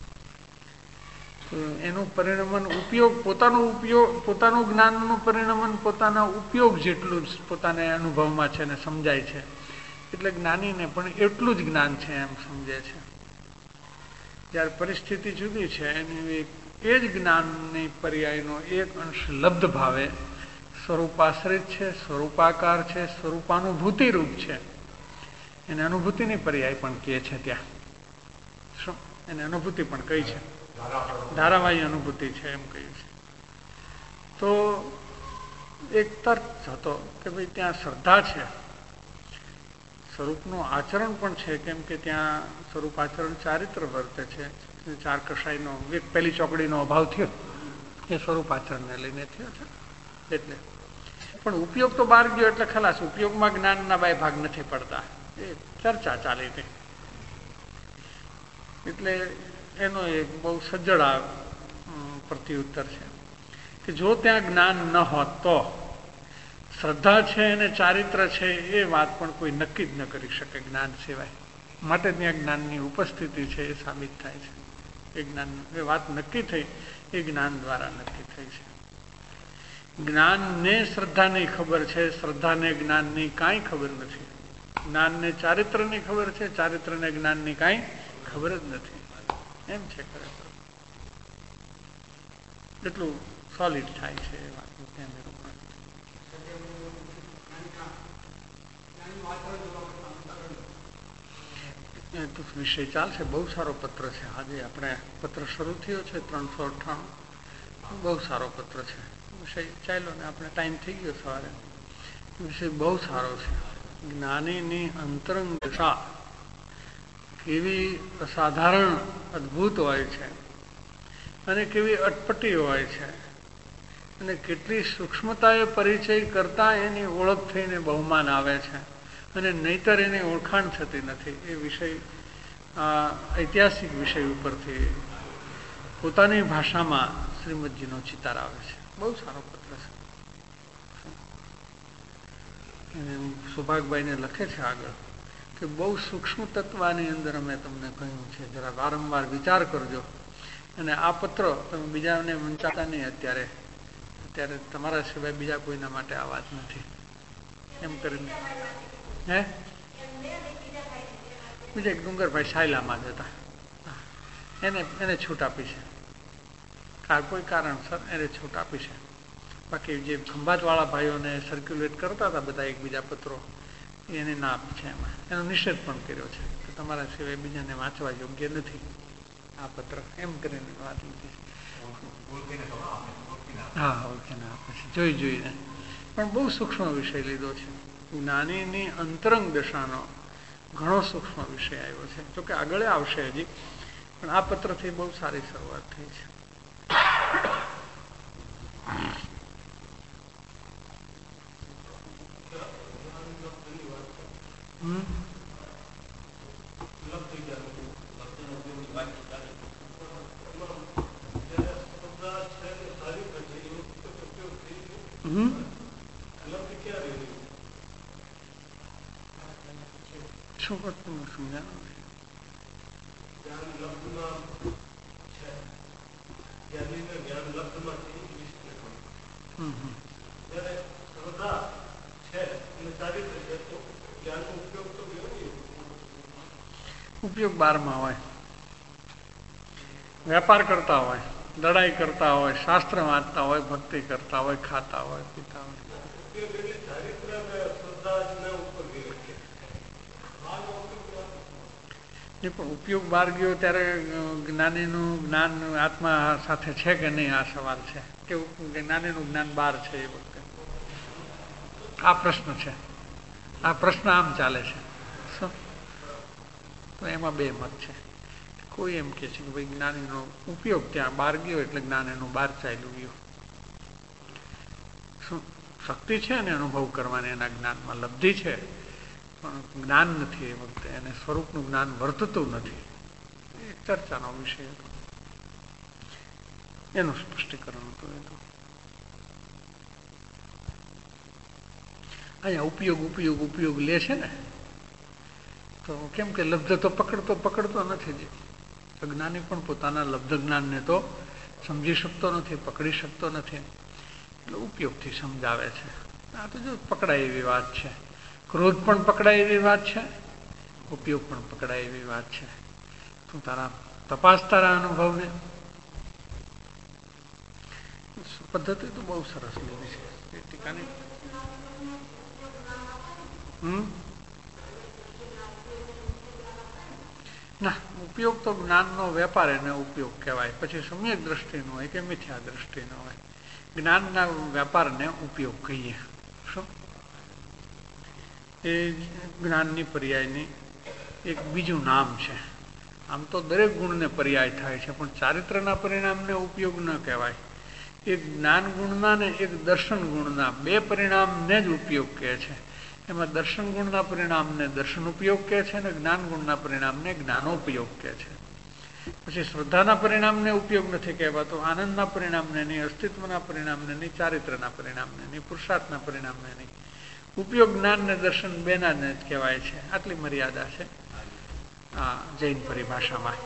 એનું પરિણમન ઉપયોગ પોતાનું જ્ઞાનનું પરિણમન પોતાના ઉપયોગ જેટલું જ પોતાને અનુભવમાં છે ને સમજાય છે. એટલે જ્ઞાનીને પણ એટલું જ જ્ઞાન છે એમ સમજે છે. જ્યારે પરિસ્થિતિ જુદી છે, એની એ જ જ્ઞાનની પર્યાયનો એક અંશ લબ્ધ ભાવે સ્વરૂપાશ્રિત છે, સ્વરૂપાકાર છે, સ્વરૂપાનુભૂતિ રૂપ છે. એને અનુભૂતિની પર્યાય પણ કહે છે. ત્યાં શું એને અનુભૂતિ પણ કઈ છે? ધારાવાહી અનુભૂતિ છે એમ કહ્યું છે. તો એક તર્ક હતો કે ભાઈ ત્યાં શ્રદ્ધા છે, સ્વરૂપનું આચરણ પણ છે, કેમ કે ત્યાં સ્વરૂપ આચરણ ચારિત્ર વર્તે છે. ચાર કષાયનો એક પહેલી ચોકડીનો અભાવ થયો એ સ્વરૂપ આચરણને લઈને થયો છે. એટલે પણ ઉપયોગ તો બહાર ગયો એટલે ખલાસ. ઉપયોગમાં જ્ઞાનના બે ભાગ નથી પડતા, એ ચર્ચા ચાલી હતી. એટલે એનો એક બહુ સજ્જડ પ્રત્યુત્તર છે કે જો ત્યાં જ્ઞાન ન હોત તો શ્રદ્ધા છે અને ચારિત્ર છે એ વાત પણ કોઈ નક્કી જ ન કરી શકે જ્ઞાન સિવાય. માટે ત્યાં જ્ઞાનની ઉપસ્થિતિ છે એ સાબિત થાય છે. એ જ્ઞાન એ વાત નક્કી થઈ એ જ્ઞાન દ્વારા નક્કી થઈ છે. જ્ઞાનને શ્રદ્ધાની ખબર છે, શ્રદ્ધાને જ્ઞાનની કાંઈ ખબર નથી. જ્ઞાનને ચારિત્રની ખબર છે, ચારિત્રને જ્ઞાનની કાંઈ ખબર જ નથી. એમ છે ખરેખર. એટલું સોલિડ થાય છે એ વાતનું ત્યાં નિરૂપણ. તો વિષય ચાલશે. બહુ સારો પત્ર છે. આજે આપણે પત્ર શરૂ થયો છે 398. બહુ સારો પત્ર છે. વિષય ચાલ્યો ને આપણે ટાઈમ થઈ ગયો સવારે. વિષય બહુ સારો છે. જ્ઞાનીની અંતરંગ દશા કેવી અસાધારણ અદ્ભુત હોય છે અને કેવી અટપટી હોય છે અને કેટલી સૂક્ષ્મતાએ પરિચય કરતા એની ઓળખ થઈને બહુમાન આવે છે અને નહીતર એની ઓળખાણ થતી નથી. એ વિષય ઐતિહાસિક વિષય ઉપરથી પોતાની ભાષામાં શ્રીમદજીનો ચિતાર આવે છે. બહુ સારો પત્ર છે. સૌભાગભાઈને લખે છે આગળ કે બહુ સૂક્ષ્મ તત્વની અંદર અમે તમને કહ્યું છે, જરા વારંવાર વિચાર કરજો. અને આ પત્ર તમે બીજાને વંચાતા નહીં. અત્યારે તમારા સિવાય બીજા કોઈના માટે આ વાત નથી એમ કરીને. હે બીજા એક ડુંગરભાઈ સાયલામાં જ હતા, એને છૂટ આપી છે. કોઈ કારણસર એને છૂટ આપી છે. બાકી જે ખંભાતવાળા ભાઈઓને સર્ક્યુલેટ કરતા હતા બધા એકબીજા પત્રો, એને ના આપી છે. એમાં એનો નિષેધ પણ કર્યો છે કે તમારા સિવાય બીજાને વાંચવા યોગ્ય નથી આ પત્ર, એમ કરીને વાત લીધી છે. હા, ઓળખીને આપે છે, જોઈને. પણ બહુ સૂક્ષ્મ વિષય લીધો છે. જ્ઞાનીની અંતરંગ દશાનો ઘણો સૂક્ષ્મ વિષય આવ્યો છે. જોકે આગળ આવશે હજી, પણ આ પત્રથી બહુ સારી શરૂઆત થઈ છે. શું કરતું સમજાવું? ઉપયોગ 12માં હોય, વેપાર કરતા હોય, લડાઈ કરતા હોય, શાસ્ત્ર વાંચતા હોય, ભક્તિ કરતા હોય, ખાતા હોય, પીતા હોય. એ પણ ઉપયોગ બહાર ગયો ત્યારે જ્ઞાનીનું જ્ઞાન આત્મા સાથે છે કે નહીં, આ સવાલ છે. કે જ્ઞાનીનું જ્ઞાન બહાર છે એ વખતે આ પ્રશ્ન છે. આ પ્રશ્ન આમ ચાલે છે. તો એમાં બે મત છે. કોઈ એમ કે છે કે ભાઈ જ્ઞાનીનો ઉપયોગ ત્યાં બહાર ગયો એટલે જ્ઞાન એનું બહાર ચાલ્યું ગયું. શું શક્તિ છે ને અનુભવ કરવાની, એના જ્ઞાનમાં લબ્ધિ છે, પણ જ્ઞાન નથી. એ વખતે એને સ્વરૂપનું જ્ઞાન વર્તતું નથી. એ ચર્ચાનો વિષય હતો, એનું સ્પષ્ટીકરણ હતું. એ તો અહીંયા ઉપયોગ ઉપયોગ ઉપયોગ લે છે ને, તો કેમ કે લબ્ધ તો પકડતો નથી. જ અજ્ઞાની પણ પોતાના લબ્ધ જ્ઞાનને તો સમજી શકતો નથી, પકડી શકતો નથી, એટલે ઉપયોગથી સમજાવે છે. આ તો જો પકડાય એવી વાત છે. ક્રોધ પણ પકડાય એવી વાત છે, ઉપયોગ પણ પકડાય એવી વાત છે. તું તપાસ તારા અનુભવને. પદ્ધતિ તો બહુ સરસ લીધી છે એ ટીકાની. ના, ઉપયોગ તો જ્ઞાનનો વેપાર એને ઉપયોગ કહેવાય. પછી સમ્યક દ્રષ્ટિનો હોય કે મિથ્યા દ્રષ્ટિનો હોય, જ્ઞાનના વેપારને ઉપયોગ કહીએ. શું એ જ્ઞાનની પર્યાયની એક બીજું નામ છે. આમ તો દરેક ગુણને પર્યાય થાય છે, પણ ચારિત્રના પરિણામને ઉપયોગ ન કહેવાય. એક જ્ઞાન ગુણના ને એક દર્શન ગુણના બે પરિણામને જ ઉપયોગ કહે છે. એમાં દર્શન ગુણના પરિણામને દર્શન ઉપયોગ કહે છે અને જ્ઞાન ગુણના પરિણામને જ્ઞાનોપયોગ કહે છે. પછી શ્રદ્ધાના પરિણામને ઉપયોગ નથી કહેવાતો, આનંદના પરિણામને નહીં, અસ્તિત્વના પરિણામને નહીં, ચારિત્રના પરિણામને નહીં, પુરુષાર્થના પરિણામને નહીં. ઉપયોગ જ્ઞાન ને દર્શન બેના જ કહેવાય છે. આટલી મર્યાદા છે આ જૈન પરિભાષામાં.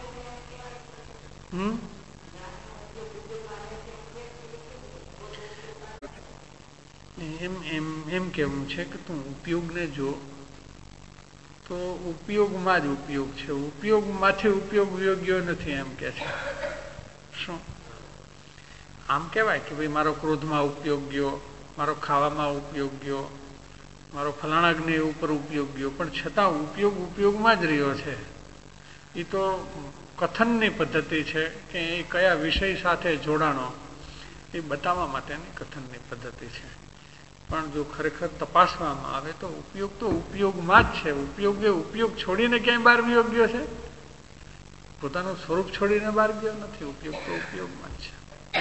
એમ કેવું છે કે તું ઉપયોગને જો તો ઉપયોગમાં જ ઉપયોગ છે, ઉપયોગમાંથી ઉપયોગ યોગ્ય નથી એમ કે છે. શું આમ કહેવાય કે ભાઈ મારો ક્રોધમાં ઉપયોગ ગયો, મારો ખાવામાં ઉપયોગ ગયો, મારો ફલાણા જ્ઞ ઉપર ઉપયોગ ગયો, પણ છતાં ઉપયોગ ઉપયોગમાં જ રહ્યો છે. એ તો કથનની પદ્ધતિ છે કે એ કયા વિષય સાથે જોડાણો એ બતાવવા માટેની કથનની પદ્ધતિ છે. પણ જો ખરેખર તપાસવામાં આવે તો ઉપયોગમાં જ છે. ઉપયોગ એ ઉપયોગ છોડીને ક્યાંય બહાર વિયો ગયો છે? પોતાનું સ્વરૂપ છોડીને બહાર ગયો નથી. ઉપયોગ તો ઉપયોગમાં જ છે.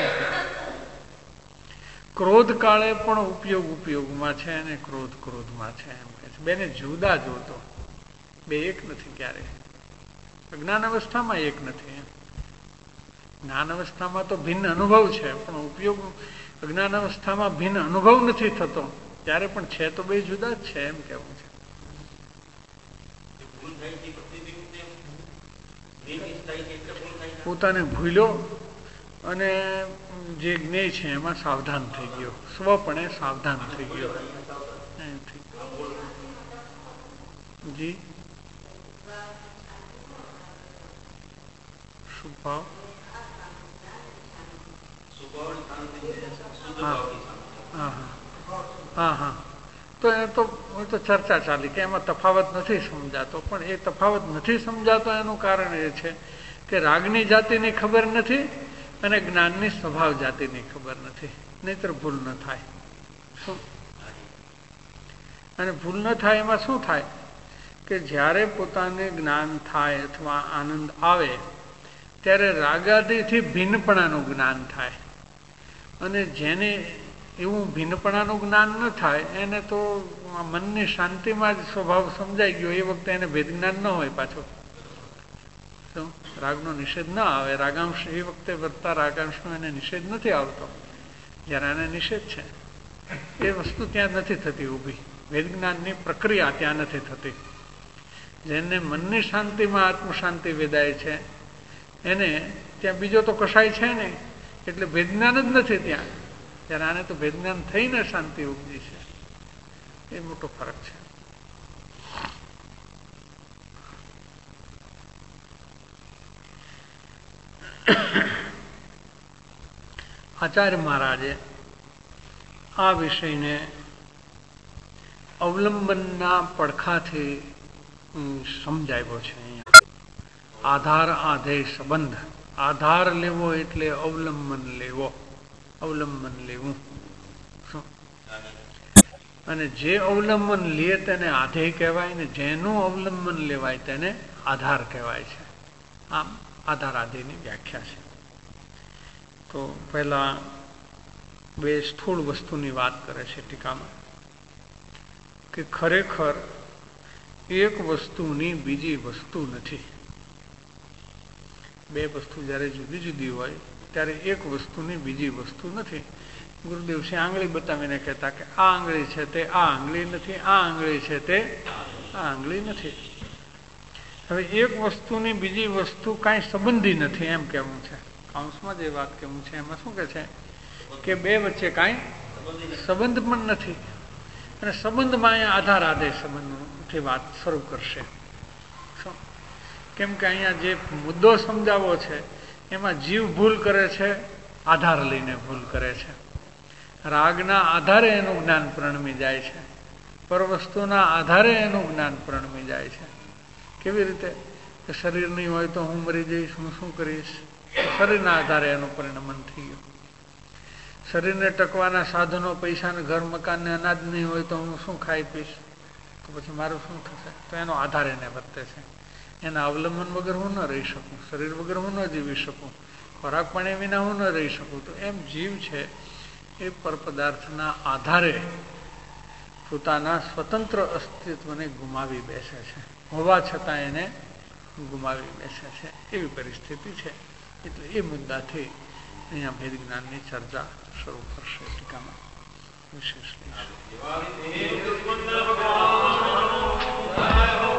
ક્રોધ કાળે પણ ઉપયોગ ઉપયોગમાં છે અને ક્રોધ ક્રોધમાં છે એમ કે છે. બેને જુદા જોતો, બે એક નથી ક્યારેય. જ્ઞાન અવસ્થામાં એક નથી. જ્ઞાન અવસ્થામાં તો ભિન્ન અનુભવ છે, પણ ઉપયોગ અજ્ઞાન અવસ્થામાં ભિન્ન અનુભવ નથી થતો. ત્યારે પણ છે તો બે જુદા જ છે એમ કેવું છે. પોતાને ભૂલ્યો અને જે જ્ઞેય છે એમાં સાવધાન થઈ ગયો, સ્વપણે સાવધાન થઈ ગયો. જી શું ભાવ? હા. તો એ તો ચર્ચા ચાલી કે એમાં તફાવત નથી સમજાતો, પણ એ તફાવત નથી સમજાતો એનું કારણ એ છે કે રાગની જાતિની ખબર નથી અને જ્ઞાનની સ્વભાવ જાતિની ખબર નથી. નહીતર ભૂલ ન થાય. શું અને ભૂલ ન થાય એમાં શું થાય કે જ્યારે પોતાને જ્ઞાન થાય અથવા આનંદ આવે ત્યારે રાગાદિથી ભિન્નપણાનું જ્ઞાન થાય. અને જેને એવું ભિન્નપણાનું જ્ઞાન ન થાય એને તો મનની શાંતિમાં જ સ્વભાવ સમજાઈ ગયો. એ વખતે એને ભેદ જ્ઞાન ન હોય પાછો. શું રાગનો નિષેધ ન આવે? રાગાંશ એ વખતે વધતા રાગાંશનો એને નિષેધ નથી આવતો, જ્યારે આને નિષેધ છે. એ વસ્તુ ત્યાં નથી થતી ઊભી. વેદ જ્ઞાનની પ્રક્રિયા ત્યાં નથી થતી. જેને મનની શાંતિમાં આત્મ શાંતિ વેદાય છે એને ત્યાં બીજો તો કશાય છે નહીં, એટલે વેદજ્ઞાન જ નથી ત્યાં. ત્યારે આને તો વેદજ્ઞાન થઈને શાંતિ ઉપજી છે. એ મોટો ફરક છે. આચાર્ય મહારાજે આ વિષયને અવલંબનના પડખાથી સમજાવ્યો છે. અહીંયા આધાર આધેય સંબંધ. આધાર લેવો એટલે અવલંબન લેવો, અવલંબન લેવું. શું? અને જે અવલંબન લે તેને આધેય કહેવાય ને જેનું અવલંબન લેવાય તેને આધાર કહેવાય છે. આમ આધાર આધેયની વ્યાખ્યા છે. તો પહેલા બે સ્થૂળ વસ્તુની વાત કરે છે ટીકામાં કે ખરેખર એક વસ્તુની બીજી વસ્તુ નથી. બે વસ્તુ જ્યારે જુદી જુદી હોય ત્યારે એક વસ્તુની બીજી વસ્તુ નથી. ગુરુદેવ શ્રી આંગળી બતાવીને કહેતા કે આ આંગળી છે તે આ આંગળી નથી, આ આંગળી છે તે આ આંગળી નથી. હવે એક વસ્તુની બીજી વસ્તુ કાંઈ સંબંધી નથી એમ કહેવું છે. કાઉન્સમાં જે વાત કહેવું છે એમાં શું કહે છે કે બે વચ્ચે કાંઈ સંબંધ પણ નથી. અને સંબંધમાં અહીંયા આધાર આદેશ સંબંધથી વાત શરૂ કરશે. શું? કેમ કે અહીંયા જે મુદ્દો સમજાવવો છે એમાં જીવ ભૂલ કરે છે, આધાર લઈને ભૂલ કરે છે. રાગના આધારે એનું જ્ઞાન પરિણમી જાય છે, પરવસ્તુના આધારે એનું જ્ઞાન પરિણમી જાય છે. કેવી રીતે? કે શરીર નહીં હોય તો હું મરી જઈશ, હું શું કરીશ? શરીરના આધારે એનું પરિણમન થઈ ગયું. શરીરને ટકવાના સાધનો, પૈસાને, ઘર, મકાનને, અનાજ નહીં હોય તો હું શું ખાઈ પીશ? તો પછી મારું શું થશે? તો એનો આધાર એને વર્તે છે. એના અવલંબન વગર હું ન રહી શકું, શરીર વગર હું ન જીવી શકું, ખોરાક પાણી વિના હું ન રહી શકું. તો એમ જીવ છે એ પરપદાર્થના આધારે પોતાના સ્વતંત્ર અસ્તિત્વને ગુમાવી બેસે છે, હોવા છતાં એને ગુમાવી બેસે છે. એવી પરિસ્થિતિ છે. એટલે એ મુદ્દાથી અહીંયા ભેદ જ્ઞાનની ચર્ચા શરૂ કરશે ટીકામાં વિશેષ.